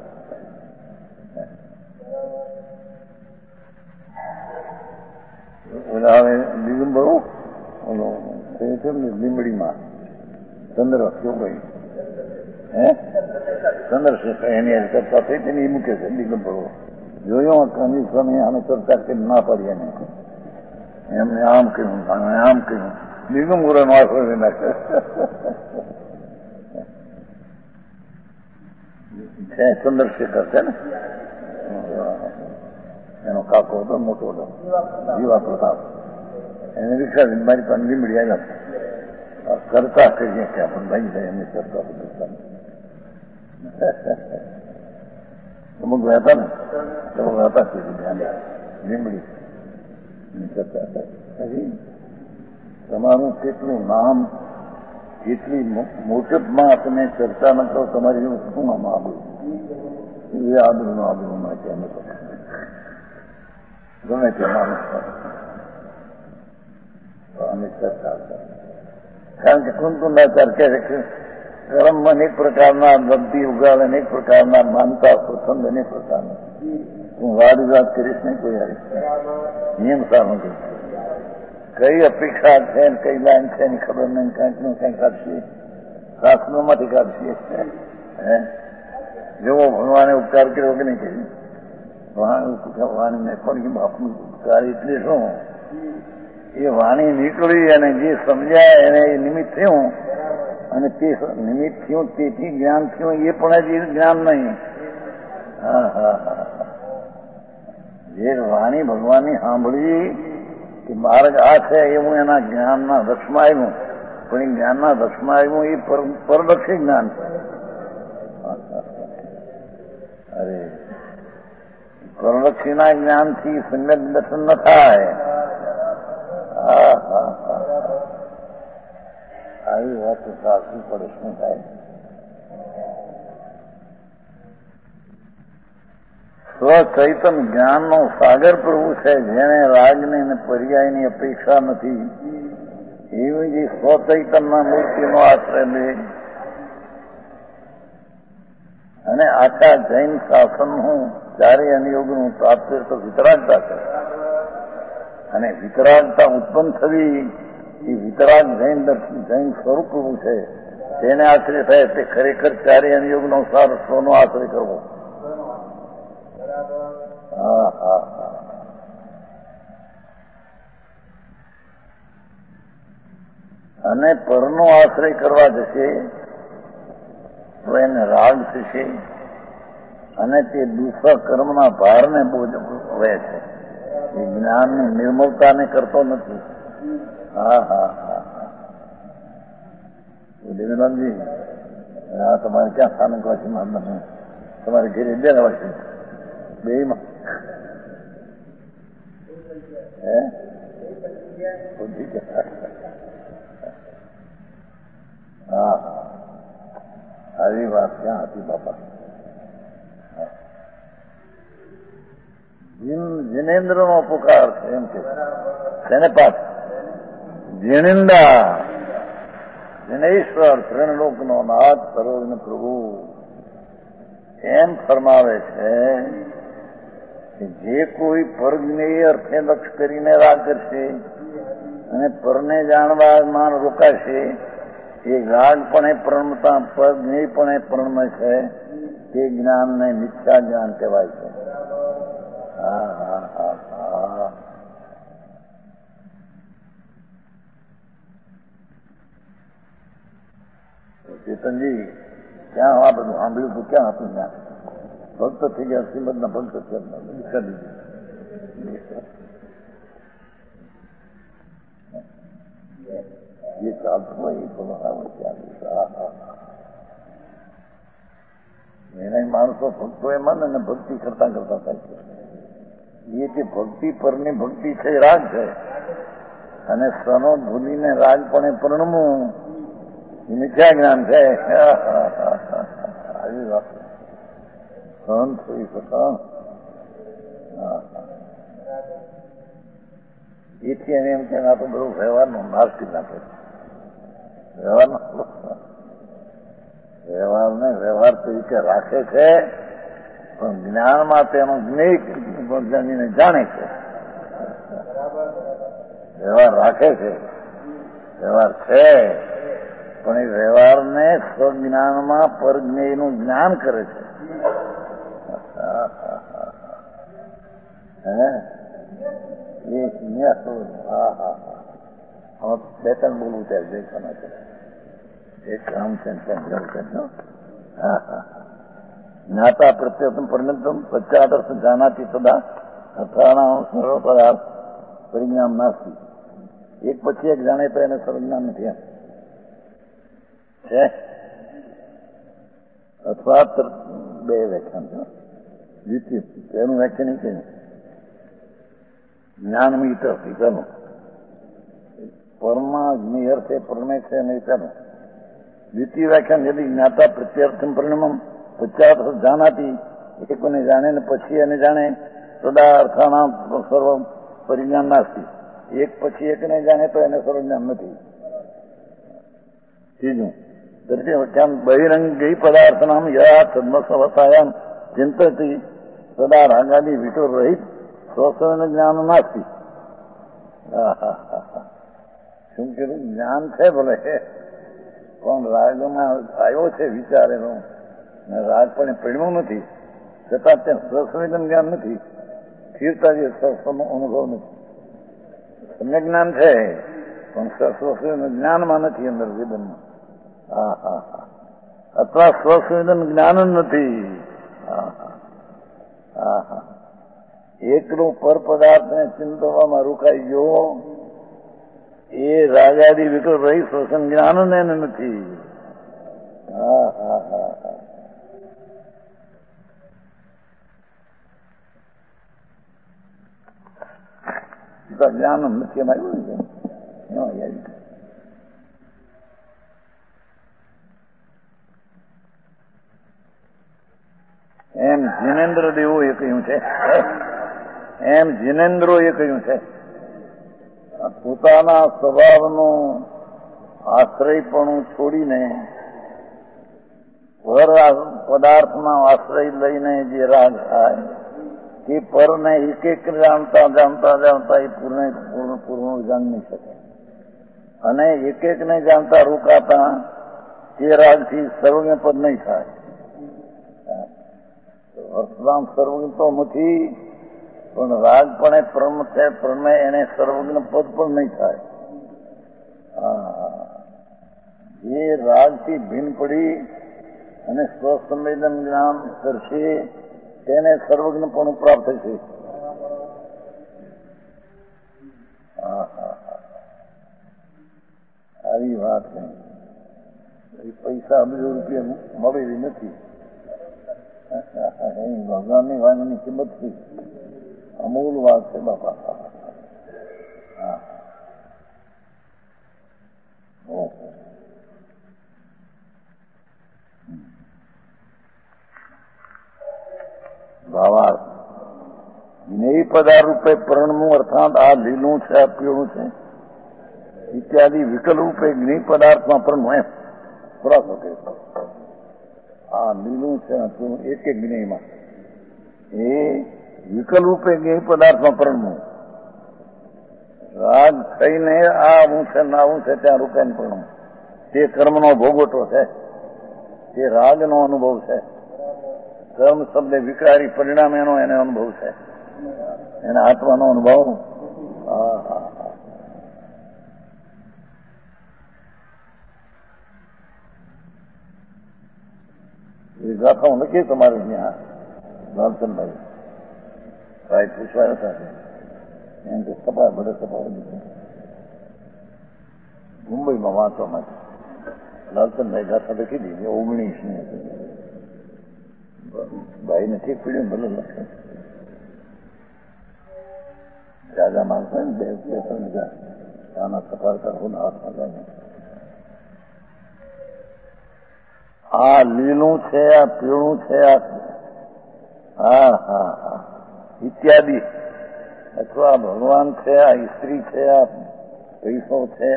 [SPEAKER 1] હવે દિગંબરો ઓલો છે ને લીંબડીમાં ચંદ્ર શું કહ્યું હે ચંદ્રશેખર એની ચર્ચા થઈ તેની એ મૂકે છે દિગંબરો. જોયો કમી સ્વામી આને ચર્ચા કરી ના પાડી એને એમને આમ કહ્યું આમ કહ્યું દિગંબરો માથો નાખે છે. ચંદ્રશેખર છે ને એનો કાકો હતો મોટો હતો જીવા પ્રતાપ. એને રિક્ષા મારી પાસે લીંબડી આવ્યા કરતા કરીએ કે આપણે ભાઈ જાય એમની ચર્ચા કરતા અમુક હતા ને અમુક હતા ધ્યાન લીંબડી ચર્ચા હજી તમારું કેટલું નામ કેટલી મોટપમાં તમે ચર્ચા ન કરો તમારી શું નામ આબરું એ આબરું આબરું માં છે અમે તો ગમે તે માણસ અને ચર્ચા કારણ કે કુંતુંડાચાર કહે છે કે કર્મમાં અનેક પ્રકારના લબ્ધિ ઉગાડ અનેક પ્રકારના માનતા પસંદ અનેક પ્રકારના હું વાદ વિવાદ કરીશ નહીં કોઈ આવી નિયમ સારું નથી. કઈ અપેક્ષા છે ને કઈ લાઈન છે એની ખબર નહીં. કંઈક નું કંઈક કાઢશે શાસ્ત્રોમાંથી કાઢશે હે જેવો ભગવાને ઉપકાર કર્યો કે નહીં કર્યું વાણીને પણ બાપનું ઉપકાર એટલે શું એ વાણી નીકળી અને જે સમજાય એને એ નિમિત્ત થયું અને તે નિમિત્ત થયું તેથી જ્ઞાન થયું એ પણ હજી જ્ઞાન નહીં. હા હા હા જે વાણી ભગવાનની સાંભળી કે માર્ગ આ છે એવું એના જ્ઞાનના દક્ષમાં આવ્યું પણ એ જ્ઞાનના દક્ષમાં આવ્યું એ પરદક્ષી જ્ઞાન છે. અરે પરદક્ષિના જ્ઞાનથી સમ્યક દર્શન ન થાય. આવી વાત સાચી પડે શું થાય. સ્વચૈતન જ્ઞાનનો સાગર પ્રભુ છે જેને રાગની અને પર્યાયની અપેક્ષા નથી એવી જે સ્વચૈતનના મૂર્તિનો આશ્રય લે અને આખા જૈન શાસનનું ચારે અનિયોગનું તાત્પર્ય તો વિતરાગતા છે અને વિતરાગતા ઉત્પન્ન થવી એ વિતરાગ જૈન દર્શન જૈન સ્વરૂપ છે તેને આશ્રય થાય તે ખરેખર ચારે અનિયોગનો સાર સ્વનો આશ્રય કરવો. હા હા હા અને પરનો આશ્રય કરવા જશે તો એને રાગ થશે અને તે દુસરા કર્મના ભારને બોજ વહે છે. એ જ્ઞાનની નિર્મળતાને કરતો નથી. હા હા હા હા દેવીનંદજી આ તમારે ક્યાં સ્થાનક વાસી માં નથી તમારે ઘેર બે વાસી બે માં હે હા આવી વાત ક્યાં હતી બાપા. જિનેન્દ્ર નો પુકાર છે એમ કે તેને પાછ જીણિંદા જિનેશ્વર ત્રણલોક નો નાથ સરોજન પ્રભુ એમ ફરમાવે છે કે જે કોઈ પરજ્ઞેય અર્થે લક્ષ કરીને રાગ કરશે અને પરને જાણવામાં રોકાશે એ રાગપણે પ્રણમતા પરજ્ઞેયપણે પ્રણમે છે તે જ્ઞાનને મિથ્યા જ્ઞાન કહેવાય છે. હા હા હા હા ચેતનજી ક્યાં આ બધું સાંભળ્યું હતું ક્યાં હતું ત્યાં ભક્ત થઈ ગયા શ્રીમદના ભક્ત છે. જે ચાલતું હોય એ પણ આવડે ચાલુ. એના માણસો ભક્તો એમાં ને ભક્તિ કરતા કરતા થાય છે. એ જે ભક્તિ પરની ભક્તિ છે એ રાગ છે, અને સનો ભૂલીને રાજપણે પરણવું એ મિથ્યા જ્ઞાન છે. આવી વાત સહન થઈ સહન. એથી એને એમ કે આ તો બધું વ્યવહારનો નાશ કરી નાખે. વ્યવહારનો વ્યવહારને વ્યવહાર તરીકે રાખે છે, પણ જ્ઞાનમાં તેનો જ્ઞેયને જાણે છે. વ્યવહાર રાખે છે, વ્યવહાર છે, પણ એ વ્યવહારને સ્વજ્ઞાનમાં પરજ્ઞેયનું જ્ઞાન કરે છે. હે એ હા હા હા બે ત્રણ બોલવું ત્યારે દેખાના છે. એક કામ છે હા હા જ્ઞાતા પ્રત્યમ પરિણતમ પશ્ચાદર્થ જાનાતી સદા અથાણા સર્વ પદાર્થ પરિણામ નાસ્તી. એક પછી એક જાણે તો એને સર્વજ્ઞાન નથી છે. અથવા બે વ્યાખ્યાન છે. દ્વિતીય એનું વ્યાખ્યાન છે જ્ઞાન મીટર ટીકાનું પરમાં જ્ઞેય અર્થે પરમે છે નહીતાનું. દ્વિતીય વ્યાખ્યાન યદિ જ્ઞાતા પ્રત્યર્થમ પરિણમમ પશ્ચાત જાનાતી, એકોને જાણે ને પછી એને જાણે સદા અર્થાના સર્વ પરિજ્ઞાન નાસ્તી. એક પછી એકને જાણે તો એને સર્વજ્ઞાન નથી. ત્રીજું વ્યાખ્યાન બહિરંગી પદાર્થ નામ યા સદમસવતાયામ ચિંતતી સદા રાગાદી વિટો રહિત સ્વસ્વને જ્ઞાન નાસ્તી. શું કીધું? જ્ઞાન છે ભલે, પણ રાગમાં આવ્યો છે વિચાર એનો, રાગ પણ પડ્યું નથી, છતાં ત્યાં સ્વસંવેદન જ્ઞાન નથી. સ્થિરતા જે સ્વનો અનુભવ નથી. સમ્યક જ્ઞાન છે પણ સ્વસંવેદન જ્ઞાનમાં નથી, અંદર વેદનમાં. હા હા હા અથવા સ્વસંવેદન જ્ઞાન જ નથી. હા હા હા હા એકલું પર પદાર્થને ચિંતવામાં રોકાઈ ગયો, એ રાગાદી વિકલ્પ રહી શ્વસન જ્ઞાન એને નથી. હા હા હા હા જ્ઞાન નથી એમાં આવ્યું ને. એમ જીનેન્દ્ર દેવોએ કહ્યું છે, એમ જીનેન્દ્રોએ કહ્યું છે, પોતાના સ્વભાવનું આશ્રયપણું છોડીને પર પદાર્થમાં આશ્રય લઈને જે રાગ થાય તે પરને એક એક જાણતા જાણતા જાણતા એ પૂર્ણ પૂર્ણ પૂર્ણ જાણી નહીં શકે, અને એક એક ને જાણતા રોકાતા તે રાગથી સર્વજ્ઞ પદ નહીં થાય. અર્થરામ સર્વજ્ઞ તો નથી, પણ રાગ પણ પરમ છે, પરમે એને સર્વજ્ઞ પદ પણ નહીં થાય. જે રાગથી ભિન્ન પડી અને સ્વસંવેદન જ્ઞાન કરશે તેને સર્વજ્ઞ પણ પ્રાપ્ત થશે. આવી વાત નહીં. પૈસા અબજો રૂપિયા મળેલી નથી. ભગવાનની વાણીની કિંમત થી અમૂલ વાત છે બાપા. હા ભાવાર્થ જ્ઞેય પદાર્થ રૂપે પરણવું અર્થાત આ લીલું છે, આ પીળું છે ઇત્યાદિ વિકલ્પ રૂપે જ્ઞેય પદાર્થમાં પરણવું એમ ખોરાક શકે. આ લીલું છે એક એક જ્ઞેયમાં એ વિકલ્પ રૂપે જ્ઞેય પદાર્થમાં પરણવું. રાગ થઈને આ આવું છે ને આવું છે ત્યાં રૂપાઈને પરણવું. તે કર્મનો ભોગવટો છે, તે રાગનો અનુભવ છે. કર્મ શબ્દ વિકારી પરિણામ એનો એને અનુભવ છે, એના આત્માનો અનુભવ. હા હા હા એ ગાથાઓ લખીએ તમારે ત્યાં લાલચંદભાઈ ભાઈ પૂછવા હતા એમ કે સપા બધે સપા મુંબઈ મુંબઈમાં વાંચવા માટે લાલચંદભાઈ ગાથા લખી દીધી ઓગણીસ ની ભાઈ નથી પીડ્યું ભલે લખે રાજા માણસો ને બે બે ત્રણ હજાર આના સફારતા હું હાથમાં જાય આ લીલું છે આ પીળું છે આ હા હા હા ઇત્યાદિ અથવા ભગવાન છે આ સ્ત્રી છે આ પૈસો છે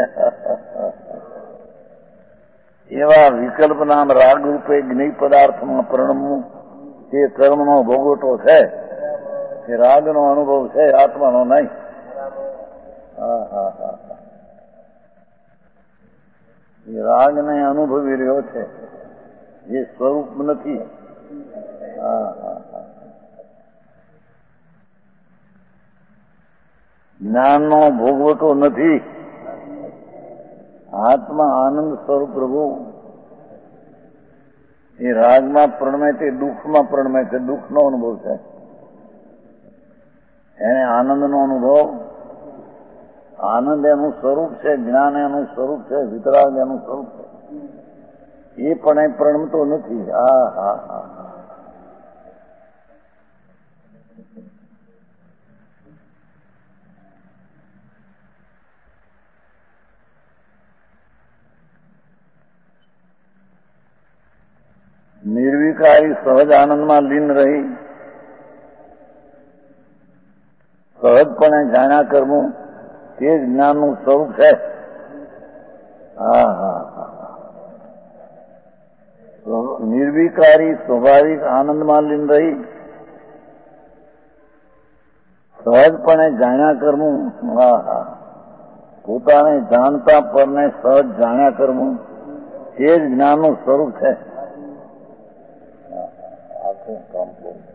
[SPEAKER 1] એવા વિકલ્પના રાગ રૂપે જ્ઞેય પદાર્થમાં પ્રણમવું તે કર્મનો ભોગવટો છે એ રાગનો અનુભવ છે આત્માનો નહીં. હા હા હા એ રાગને અનુભવી રહ્યો છે જે સ્વરૂપ નથી. હા હા હા જ્ઞાનનો ભોગવટો નથી. આત્મા આનંદ સ્વરૂપ પ્રભુ એ રાગમાં પ્રણમે તે દુઃખમાં પ્રણમે છે. દુઃખનો અનુભવ છે એને આનંદનો અનુભવ. આનંદ એનું સ્વરૂપ છે, જ્ઞાન એનું સ્વરૂપ છે, વિતરાગ એનું સ્વરૂપ છે. એ પણ એ પ્રણમતો નથી. હા હા હા નિર્વિકારી સહજ આનંદમાં લીન રહી સહજપણે જાણ્યા કરવું તે જ જ્ઞાનનું સ્વરૂપ છે. હા હા હા નિર્વિકારી સ્વાભાવિક આનંદમાં લીન રહી સહજપણે જાણ્યા કરવું. હા હા પોતાને જાણતા પરને સહજ જાણ્યા કરવું તે જ જ્ઞાનનું સ્વરૂપ છે. કામ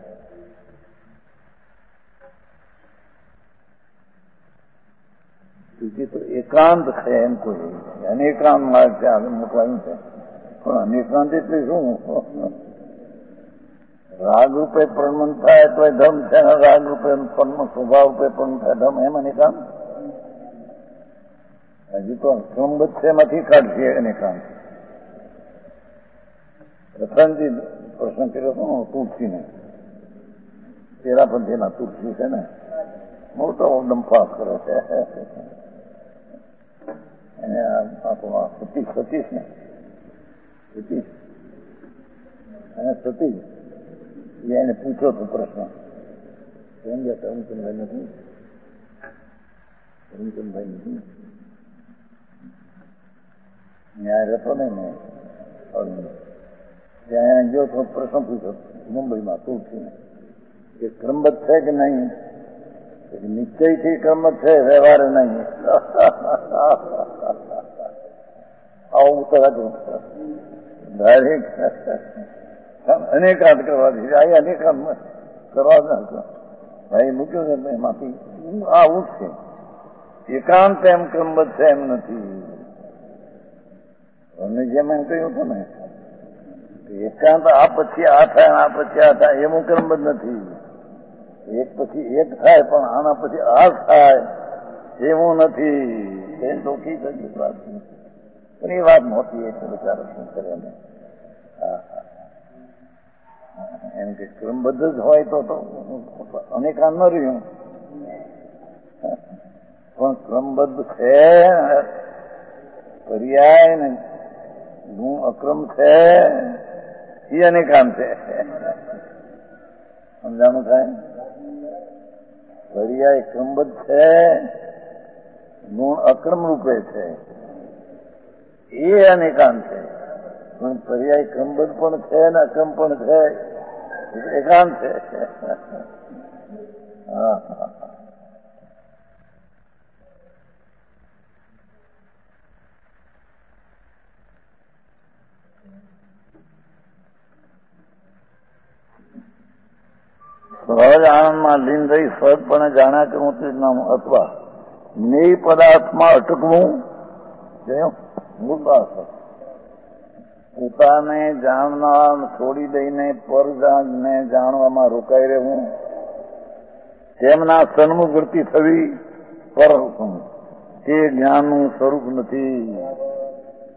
[SPEAKER 1] બીજી તો એકાંત છે એમ કોઈ અનેકાંત માર્ગ છે આગળ મૂકવાનું છે પણ અનેકાંત એટલે શું? રાગ રૂપે પ્રણમન થાય તો ધમ છે ને રાગ રૂપે સ્વભાવ રૂપે પણ થાય ધમ એમ અનેકાંત. હજી તો ક્રમબદ્ધ છે એમાંથી કાઢશે અનેકાંત. પ્રથમજી પ્રશ્ન કર્યો હતો તુલસી ને તેરા પંથીના તુલસી છે ને મોટો ડંફાસ કરે છે એને સતીશ સતીશ ને સતીશ એને સતીશ એને પૂછ્યો હતો પ્રશ્ન કેમ ગયા કરમચંદભાઈ નથી કરમચંદભાઈ નથી ન્યાય રહેતો ને મેં ત્યાં ગયો તો પ્રશ્ન પૂછ્યો મુંબઈમાં તુલસીને કે ક્રમબદ્ધ છે કે નહીં? નિશ્ચયથી ક્રમબદ્ધ છે, વ્યવહાર નહીં. આવું ઉત્તર હતું. અનેકાંત કરવા દે આ અનેકાંત કરવા જ ભાઈ મૂક્યો છે એમાંથી આવું જ છે. એકાંત એમ ક્રમબદ્ધ છે એમ નથી. અને જેમ એમ કહ્યું હતું ને એકાંત આ પછી આ થાય આ પછી આ થાય એવું ક્રમબદ્ધ નથી. એક પછી એક થાય પણ આના પછી આ થાય એવું નથી. એ લોકી થતી વાત પણ એ વાત મોટી એટલે બચારો શું કરે ને એમ કે ક્રમબદ્ધ જ હોય તો અનેકાંત ન રહ્યું પણ ક્રમબદ્ધ છે પર્યાય ને ગુણ અક્રમ છે એ અનેકાંત છે. સમજાણું થાય? પર્યાય ક્રમબદ્ધ છે ગુણ અક્રમ રૂપે છે એ અનેકાંત છે. પણ પર્યાય ક્રમબદ્ધ પણ છે ને અક્રમ પણ છે એકાંત છે. હા હા સહજ આનંદમાં લીન રહી સહજપણે જાણ્યા કરવું તે નામ અથવા જ્ઞેય પદાર્થમાં અટકવું પોતાને જાણનાર છોડી દઈને પરજાને જાણવામાં રોકાઈ રહેવું તેમના સન્મુખ વૃત્તિ થવી પર તે જ્ઞાનનું સ્વરૂપ નથી.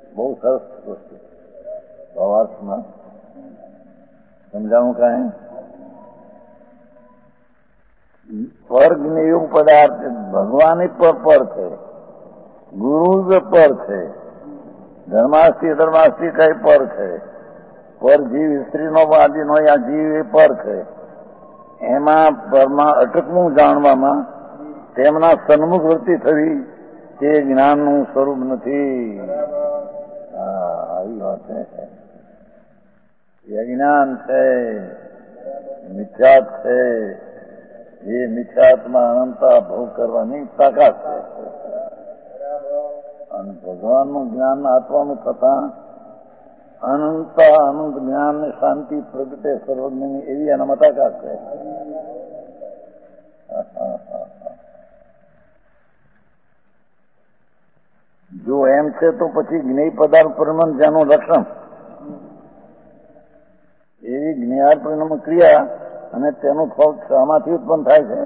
[SPEAKER 1] બહુ સરસ વસ્તુ ભાવાર્થમાં સમજાવું કાંઈ પર જ્ઞેય પદાર્થ ભગવાન પર પર છે, ગુરુ જ પર છે, ધર્માસ્થી ધર્માસ્થી કઈ પર છે, પર જીવ સ્ત્રીનો આદિનો યા જીવ એ પર છે. એમાં પરમાં અટકવું જાણવામાં તેમના સન્મુખ વૃત્તિ થવી તે જ્ઞાનનું સ્વરૂપ નથી. આવી વાત છે. એ જ્ઞાન છે, મિથ્યાત છે. એ મિથ્યાત્મા અનંતા ભોગ કરવાની તાકાત છે. અને ભગવાનનું જ્ઞાન આત્માનું થતા અનંત અનંત જ્ઞાન ને શાંતિ પ્રગટે સર્વજ્ઞની એવી એનામાં તાકાત છે. જો એમ છે તો પછી જ્ઞેય પદાર્થ પરિણામ જેનું લક્ષણ એવી જ્ઞેયાર પરિણામ ક્રિયા અને તેનું ફળ શામાંથી ઉત્પન્ન થાય છે.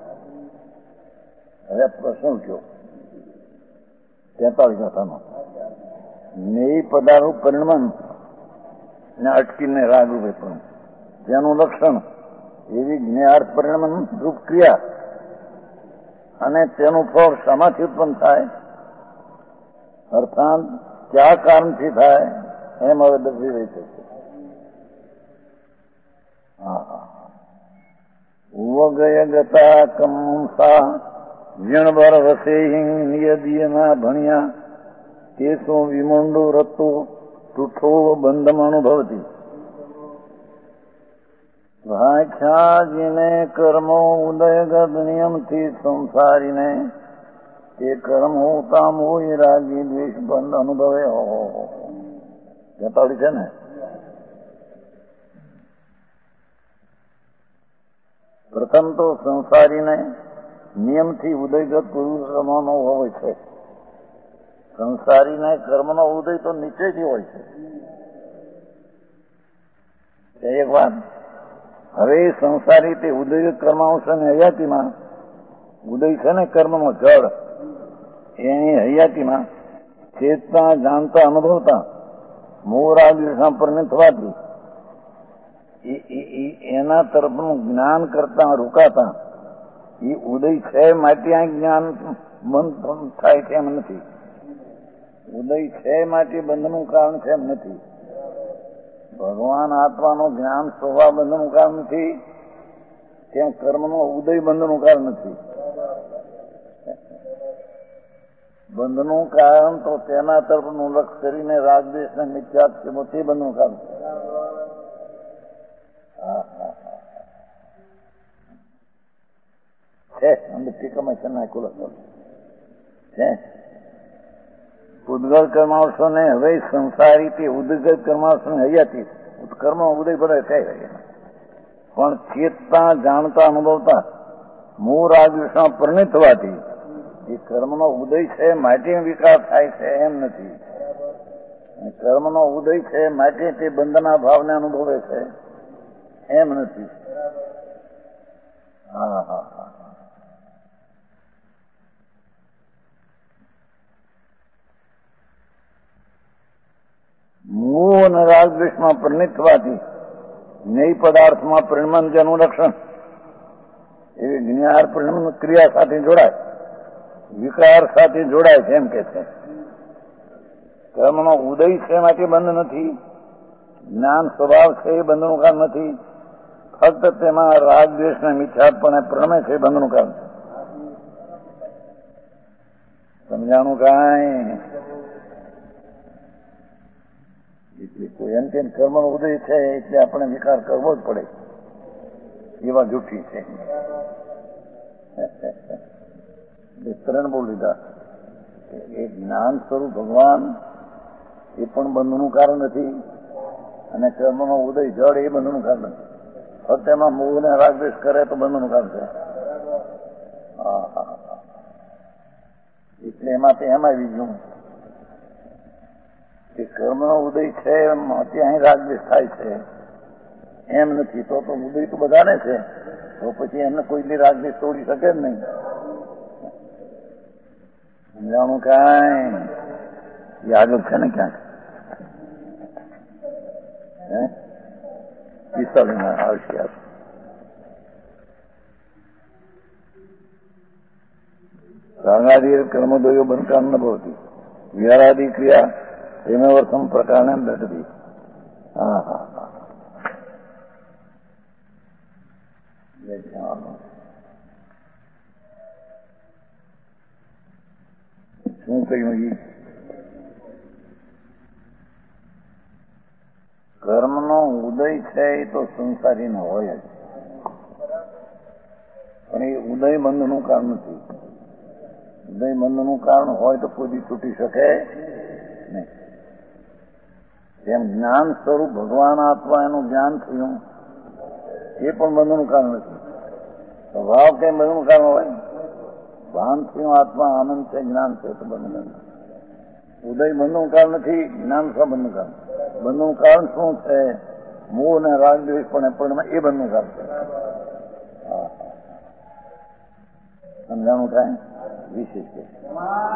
[SPEAKER 1] હવે પ્રશ્ન કયો તેતાલીસ કથાનો જ્ઞેય પદાર્થ પરિણામ ને અટકીને રાગરૂપે પણ જેનું લક્ષણ એવી જ્ઞેયાર્થ પરિણામ રૂપ ક્રિયા અને તેનું ફળ શામાંથી ઉત્પન્ન થાય અર્થાત કયા કારણથી થાય એમ હવે દર્શી રહી છે. વગય ગતા કંસા વીણવર રસે નિયદીયના ભણ્યા તે શું વિમુંડો રતો તૂઠો બંધમ અનુભવતી ભાખ્યાજીને કર્મો ઉદયગત નિયમથી સંસારીને તે કર્મ હોતા મોય રાગી દ્વેષ બંધ અનુભવે. જતાવડી છે ને. પ્રથમ તો સંસારીને નિયમથી ઉદયગત કર્મનો હોય છે. સંસારીને કર્મનો ઉદય તો નીચેથી હોય છે. એક વાત. હવે સંસારી તે ઉદયગત કર્માંશ અને હયાતીમાં ઉદય છે ને કર્મનો જળ એની હયાતીમાં ચેતતા જાણતા અનુભવતા મોરાદિશા પરિણિત થવાથી એના તરફનું જ્ઞાન કરતા રોકાતા એ ઉદય છે માટે આ જ્ઞાન બંધ થાય છે એમ નથી. ઉદય છે માટે બંધનું કારણ છે એમ નથી. ભગવાન આત્માનું જ્ઞાન સ્વભાવ બંધનું કારણ નથી, તેમ કર્મનો ઉદય બંધનું કારણ નથી. બંધનું કારણ તો તેના તરફનું લક્ષ કરીને રાગદ્વેષ ને મિથ્યાત છે તે બંધનું કારણ છે. અંદર ટીકામાં છે નાખુલ છે. ઉદગત કર્માવશો ને હવે સંસારી તે ઉદગત કર્માવશો ને હયાતી કર્મ ઉદય પડે છે પણ ચેતતા જાણતા અનુભવતા મૂળ રાગદ્વેષમાં પરિણિત થવાથી એ કર્મનો ઉદય છે માટે વિકાસ થાય છે એમ નથી. કર્મનો ઉદય છે માટે તે બંધના ભાવને અનુભવે છે એમ નથી. હા હા હા મોહ અને રાગદ્વેષમાં પરિણિત થવાથી જ્ઞેય પદાર્થમાં પરિણમન જેનું લક્ષણ એવી જ્ઞાર પરિણમન ક્રિયા સાથે જોડાય, વિકાર સાથે જોડાય છે એમ કે છે. કર્મનો ઉદય છે માટે બંધ નથી, જ્ઞાન સ્વભાવ છે એ બંધનું કારણ નથી, ફક્ત તેમાં રાગદ્વેષ ને મિથ્યાપણે પ્રણમે છે બંધનું કારણ છે. સમજાણું કાંઈ? એટલે કોઈ એમ કે કર્મનો ઉદય છે એટલે આપણે વિકાર કરવો જ પડે એવા જૂઠી છે. ત્રણ બોલ લીધા. એ જ્ઞાન સ્વરૂપ ભગવાન એ પણ બંધનું કારણ નથી અને કર્મનો ઉદય જળ એ બંધનું કારણ નથી. ફક્ત એમાં મોહ ને રાગદ્વેષ કરે તો બંધનું કારણ છે. હા હા હા એટલે એમાં એમ આવી ગયું કે કર્મનો ઉદય છે ત્યાં રાગદ્વેષ થાય છે એમ નથી. તો તો ઉદય તો બધાને છે, તો પછી એમને કોઈની રાગદ્વેષ તોડી શકે જ નહીં. સમજાણું કાંઈ? એ આગળ છે ને ક્યાંક હે પિસ્તાલીસમાં આવશે. સાંગાદી કર્મદોયો બંધકાન ન ભવતી વિહારાદી ક્રિયા પ્રેમવર્તન પ્રકારને દટતી. હા હા હા શું કહ્યું? એ કર્મનો ઉદય છે એ તો સંસારીનો હોય જ, પણ એ ઉદય બંધનું કારણ નથી. ઉદય બંધનું કારણ હોય તો કોઈ તૂટી શકે નહીં. જેમ જ્ઞાન સ્વરૂપ ભગવાન આત્મા એનું જ્ઞાન થયું એ પણ બંધનું કારણ નથી. સ્વભાવ કઈ બંધનું કારણ હોય? ભાન થયું આત્મા આનંદ છે, જ્ઞાન છે તો બંધન. ઉદય બંધનું કારણ નથી, જ્ઞાન શું બંધનું કારણ? બંધનું કારણ શું છે? મોહ ને રાગ દ્વેષ પણ પણ એ બંધનું કારણ છે. સમજાણું થાય વિશેષ છે.